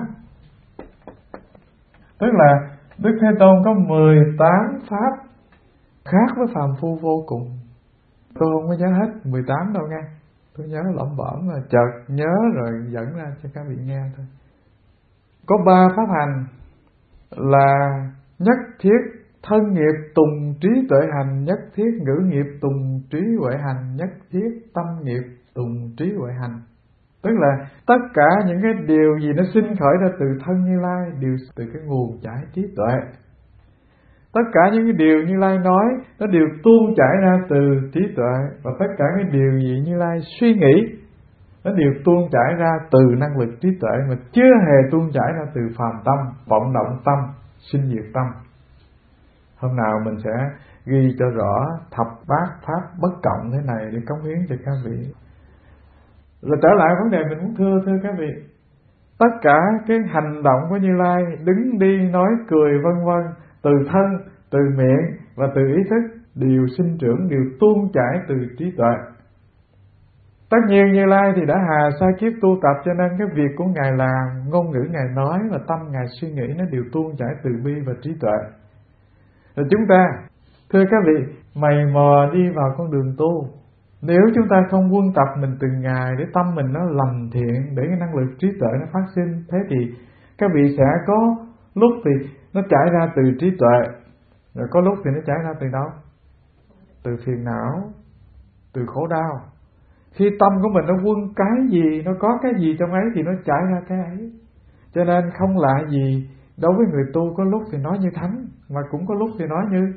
Tức là Đức Thế Tôn có mười tám pháp khác với phàm phu vô cùng. Tôi không có nhớ hết mười tám đâu nghe, tôi nhớ lẩm bẩm là chợt nhớ rồi dẫn ra cho các vị nghe thôi. Có ba pháp hành là nhất thiết thân nghiệp tùng trí tuệ hành, nhất thiết ngữ nghiệp tùng trí huệ hành, nhất thiết tâm nghiệp tùng trí huệ hành. Tức là tất cả những cái điều gì nó sinh khởi ra từ thân Như Lai đều từ cái nguồn chảy trí tuệ. Tất cả những cái điều Như Lai nói nó đều tuôn chảy ra từ trí tuệ, và tất cả cái điều gì Như Lai suy nghĩ nó đều tuôn chảy ra từ năng lực trí tuệ, mà chưa hề tuôn chảy ra từ phàm tâm, vọng động tâm, sinh diệt tâm. Hôm nào mình sẽ ghi cho rõ thập bát pháp bất cộng thế này để cống hiến cho các vị. Rồi trở lại vấn đề mình muốn thưa thưa các vị, tất cả cái hành động của Như Lai, đứng đi nói cười vân vân, từ thân, từ miệng và từ ý thức, đều sinh trưởng, đều tuôn chảy từ trí tuệ. Tất nhiên Như Lai thì đã hà sa kiếp tu tập, cho nên cái việc của Ngài làm, ngôn ngữ Ngài nói và tâm Ngài suy nghĩ nó đều tuôn chảy từ bi và trí tuệ. Rồi chúng ta, thưa các vị, mày mò đi vào con đường tu, nếu chúng ta không quân tập mình từng ngày để tâm mình nó lành thiện, để cái năng lực trí tuệ nó phát sinh, thế thì các vị sẽ có lúc thì nó chảy ra từ trí tuệ, rồi có lúc thì nó chảy ra từ đâu? Từ phiền não, từ khổ đau. Khi tâm của mình nó quân cái gì, nó có cái gì trong ấy thì nó chảy ra cái ấy. Cho nên không lạ gì đối với người tu, có lúc thì nói như thánh, mà cũng có lúc thì nói như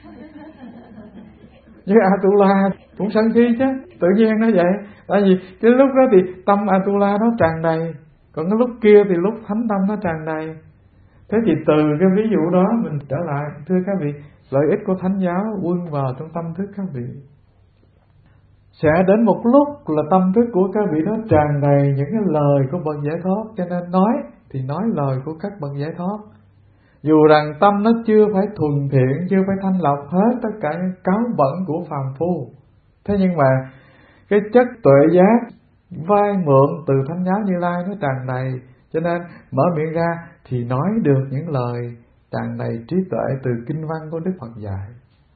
như Atula, cũng sân si chứ, tự nhiên nó vậy. Tại vì cái lúc đó thì tâm Atula nó tràn đầy, còn cái lúc kia thì lúc thánh tâm nó tràn đầy. Thế thì từ cái ví dụ đó mình trở lại, thưa các vị, lợi ích của thánh giáo quân vào trong tâm thức các vị. Sẽ đến một lúc là tâm thức của các vị nó tràn đầy những cái lời của bậc giải thoát, cho nên nói thì nói lời của các bậc giải thoát. Dù rằng tâm nó chưa phải thuần thiện, chưa phải thanh lọc hết tất cả những cáo bẩn của phàm phu, thế nhưng mà cái chất tuệ giác vay mượn từ thánh giáo Như Lai nó tràn đầy, cho nên mở miệng ra thì nói được những lời tràn đầy trí tuệ từ kinh văn của Đức Phật dạy.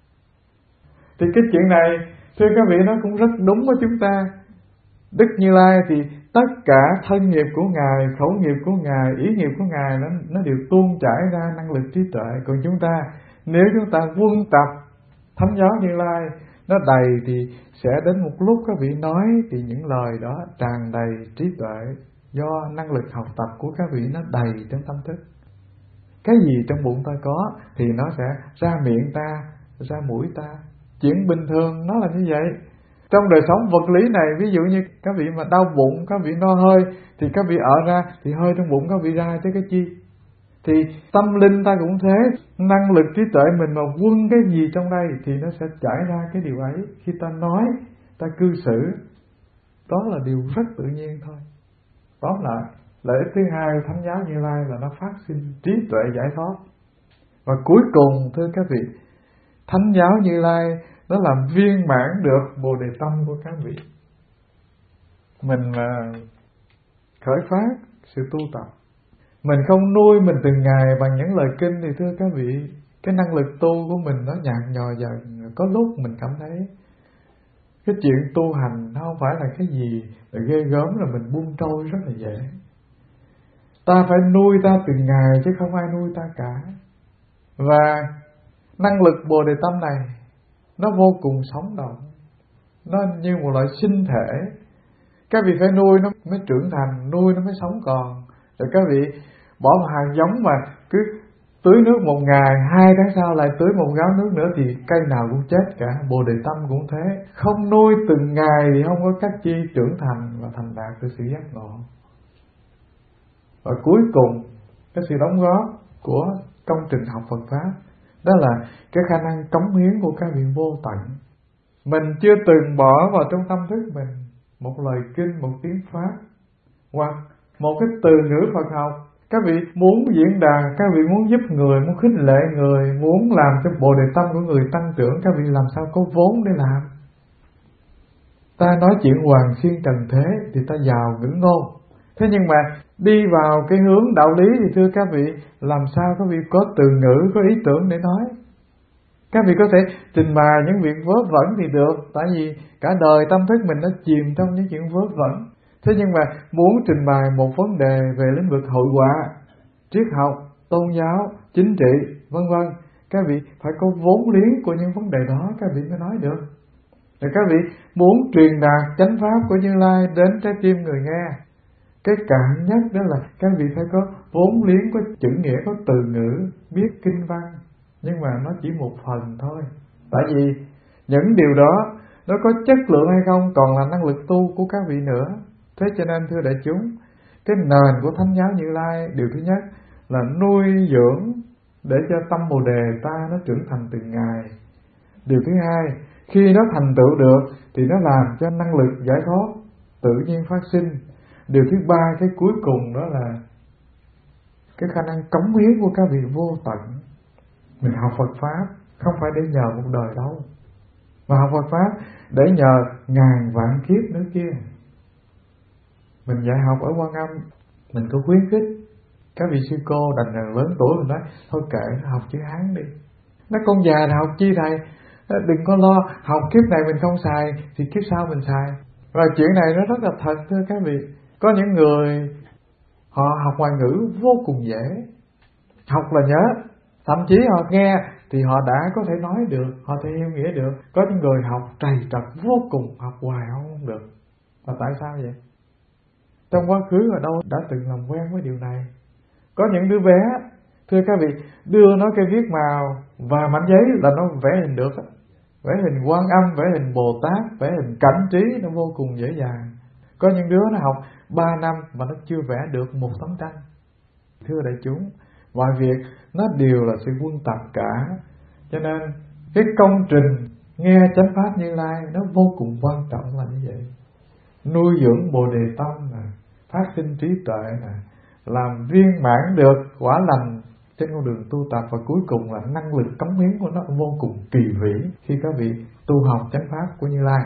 Thì cái chuyện này, thưa các vị, nó cũng rất đúng với chúng ta. Đức Như Lai thì tất cả thân nghiệp của Ngài, khẩu nghiệp của Ngài, ý nghiệp của Ngài nó, nó đều tuôn chảy ra năng lực trí tuệ. Còn chúng ta, nếu chúng ta quân tập thánh giáo Như Lai nó đầy thì sẽ đến một lúc các vị nói thì những lời đó tràn đầy trí tuệ, do năng lực học tập của các vị nó đầy trong tâm thức. Cái gì trong bụng ta có thì nó sẽ ra miệng ta, ra mũi ta. Chuyện bình thường nó là như vậy. Trong đời sống vật lý này, ví dụ như các vị mà đau bụng, các vị no hơi thì các vị ở ra thì hơi trong bụng các vị ra chứ cái chi. Thì tâm linh ta cũng thế, năng lực trí tuệ mình mà quân cái gì trong đây thì nó sẽ trải ra cái điều ấy. Khi ta nói, ta cư xử, đó là điều rất tự nhiên thôi. Tóm lại, lợi ích thứ hai của thánh giáo Như Lai là nó phát sinh trí tuệ giải thoát. Và cuối cùng, thưa các vị, thánh giáo Như Lai nó làm viên mãn được bồ đề tâm của các vị. Mình mà khởi phát sự tu tập, mình không nuôi mình từng ngày bằng những lời kinh thì thưa các vị, cái năng lực tu của mình nó nhạt nhòa dần. Có lúc mình cảm thấy cái chuyện tu hành nó không phải là cái gì là ghê gớm là mình buông trôi rất là dễ. Ta phải nuôi ta từng ngày chứ không ai nuôi ta cả. Và năng lực bồ đề tâm này nó vô cùng sống động, nó như một loại sinh thể. Các vị phải nuôi nó mới trưởng thành, nuôi nó mới sống còn. Rồi các vị bỏ một hạt giống mà cứ tưới nước một ngày, hai tháng sau lại tưới một gáo nước nữa thì cây nào cũng chết cả. Bồ đề tâm cũng thế, không nuôi từng ngày thì không có cách chi trưởng thành và thành đạt được sự giác ngộ. Và cuối cùng, cái sự đóng góp của công trình học Phật Pháp đó là cái khả năng cống hiến của các vị vô tận. Mình chưa từng bỏ vào trong tâm thức mình một lời kinh, một tiếng Pháp hoặc một cái từ ngữ Phật học. Các vị muốn diễn đàn, các vị muốn giúp người, muốn khích lệ người, muốn làm cho bồ đề tâm của người tăng trưởng, các vị làm sao có vốn để làm. Ta nói chuyện hoàng xuyên trần thế thì ta giàu ngữ ngôn. Thế nhưng mà đi vào cái hướng đạo lý thì thưa các vị, làm sao các vị có từ ngữ, có ý tưởng để nói. Các vị có thể trình bày những việc vớ vẩn thì được, tại vì cả đời tâm thức mình nó chìm trong những chuyện vớ vẩn. Thế nhưng mà muốn trình bày một vấn đề về lĩnh vực hội họa, triết học, tôn giáo, chính trị, vân vân, các vị phải có vốn liếng của những vấn đề đó các vị mới nói được. Rồi các vị muốn truyền đạt chánh pháp của Như Lai đến trái tim người nghe, cái cạn nhất đó là các vị phải có vốn liếng, có chữ nghĩa, có từ ngữ, biết kinh văn. Nhưng mà nó chỉ một phần thôi. Tại vì những điều đó nó có chất lượng hay không còn là năng lực tu của các vị nữa. Thế cho nên thưa đại chúng, cái nền của thánh giáo Như Lai, điều thứ nhất là nuôi dưỡng để cho tâm bồ đề ta nó trưởng thành từng ngày. Điều thứ hai, khi nó thành tựu được thì nó làm cho năng lực giải thoát tự nhiên phát sinh. Điều thứ ba, cái cuối cùng đó là cái khả năng cống hiến của các vị vô tận. Mình học Phật Pháp không phải để nhờ một đời đâu, mà học Phật Pháp để nhờ ngàn vạn kiếp nữa kia. Mình dạy học ở Quan Âm, mình có khuyến khích các vị sư cô đành là lớn tuổi, mình nói thôi kệ, học chữ Hán đi. Nói con già là học chi thầy, đừng có lo, học kiếp này mình không xài thì kiếp sau mình xài. Và chuyện này nó rất là thật thưa các vị. Có những người họ học ngoại ngữ vô cùng dễ, học là nhớ, thậm chí họ nghe thì họ đã có thể nói được, họ thể hiểu nghĩa được. Có những người học trầy trật vô cùng, học hoài không được. Và tại sao vậy? Trong quá khứ ở đâu đã từng làm quen với điều này. Có những đứa bé, thưa các vị, đưa nó cây viết màu và mảnh giấy là nó vẽ hình được. Vẽ hình Quan Âm, vẽ hình Bồ Tát, vẽ hình cảnh trí, nó vô cùng dễ dàng. Có những đứa nó học ba năm mà nó chưa vẽ được một tấm tranh. Thưa đại chúng, mọi việc nó đều là sự quân tập cả. Cho nên cái công trình nghe chánh pháp Như Lai nó vô cùng quan trọng là như vậy. Nuôi dưỡng Bồ Đề tâm nè, phát sinh trí tuệ nè, làm viên mãn được quả lành trên con đường tu tập, và cuối cùng là năng lực cống hiến của nó vô cùng kỳ vĩ khi các vị tu học chánh pháp của Như Lai.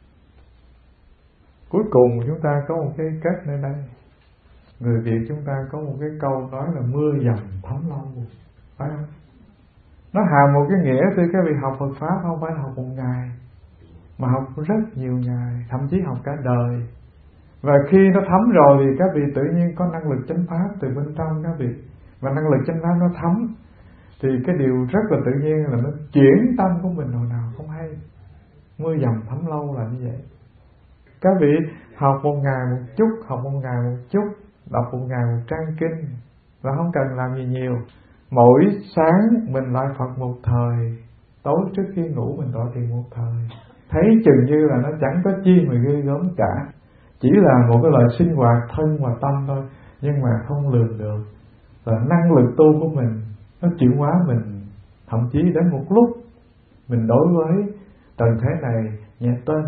Cuối cùng chúng ta có một cái kết nơi đây. Người Việt chúng ta có một cái câu nói là mưa dầm thấm lâu, phải không? Nó hàm một cái nghĩa thưa các vị, học Phật Pháp không phải là học một ngày, mà học rất nhiều ngày, thậm chí học cả đời. Và khi nó thấm rồi thì các vị tự nhiên có năng lực chánh pháp từ bên trong các vị. Và năng lực chánh pháp nó thấm thì cái điều rất là tự nhiên là nó chuyển tâm của mình hồi nào không hay. Mưa dầm thấm lâu là như vậy. Các vị học một ngày một chút, học một ngày một chút, đọc một ngày một trang kinh, và không cần làm gì nhiều. Mỗi sáng mình lại Phật một thời, tối trước khi ngủ mình tọa thiền một thời. Thấy chừng như là nó chẳng có chi mà ghê gớm cả, chỉ là một cái loại sinh hoạt thân và tâm thôi, nhưng mà không lường được. Và năng lực tu của mình nó chuyển hóa mình, thậm chí đến một lúc mình đối với tầng thế này nhẹ tên,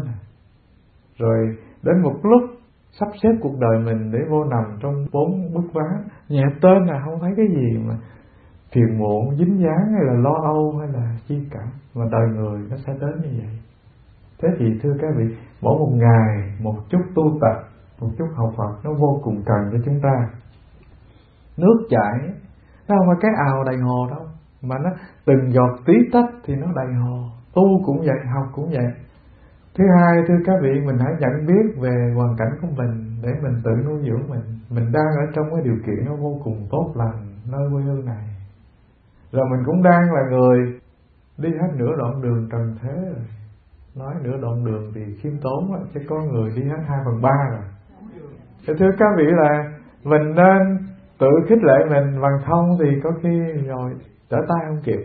rồi đến một lúc sắp xếp cuộc đời mình để vô nằm trong bốn bức ván, nhẹ tên là không thấy cái gì mà phiền muộn, dính dáng hay là lo âu hay là chi cả, mà đời người nó sẽ đến như vậy. Thế thì thưa các vị, mỗi một ngày một chút tu tập, một chút học Phật nó vô cùng cần cho chúng ta. Nước chảy nó không phải cái ào đầy hồ đâu, mà nó từng giọt tí tách thì nó đầy hồ. Tu cũng vậy, học cũng vậy. Thứ hai, thưa các vị, mình hãy nhận biết về hoàn cảnh của mình để mình tự nuôi dưỡng mình. Mình đang ở trong cái điều kiện nó vô cùng tốt lành nơi quê hương này, rồi mình cũng đang là người đi hết nửa đoạn đường trần thế rồi. Nói nửa đoạn đường thì khiêm tốn đó, chứ có người đi hết hai phần ba rồi. Thì thưa các vị là mình nên tự khích lệ mình, bằng không thì có khi rồi trở tay không kịp.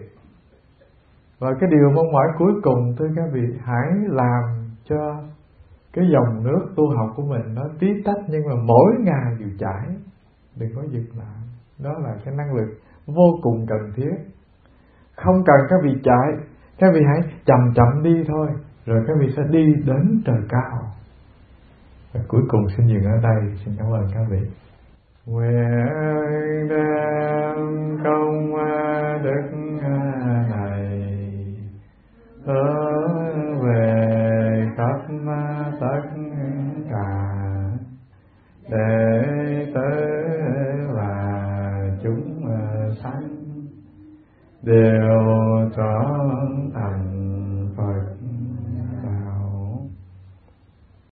Và cái điều mong mỏi cuối cùng, thưa các vị, hãy làm cho cái dòng nước tu học của mình nó tí tách, nhưng mà mỗi ngày đều chảy, đừng có dừng lại. Đó là cái năng lực vô cùng cần thiết. Không cần các vị chạy, các vị hãy chậm chậm đi thôi, rồi các vị sẽ đi đến trời cao. Và cuối cùng xin dừng ở đây. Xin cảm ơn các vị. Nguyện đem công đức này hướng về khắp tất cả đệ tử và chúng sanh đều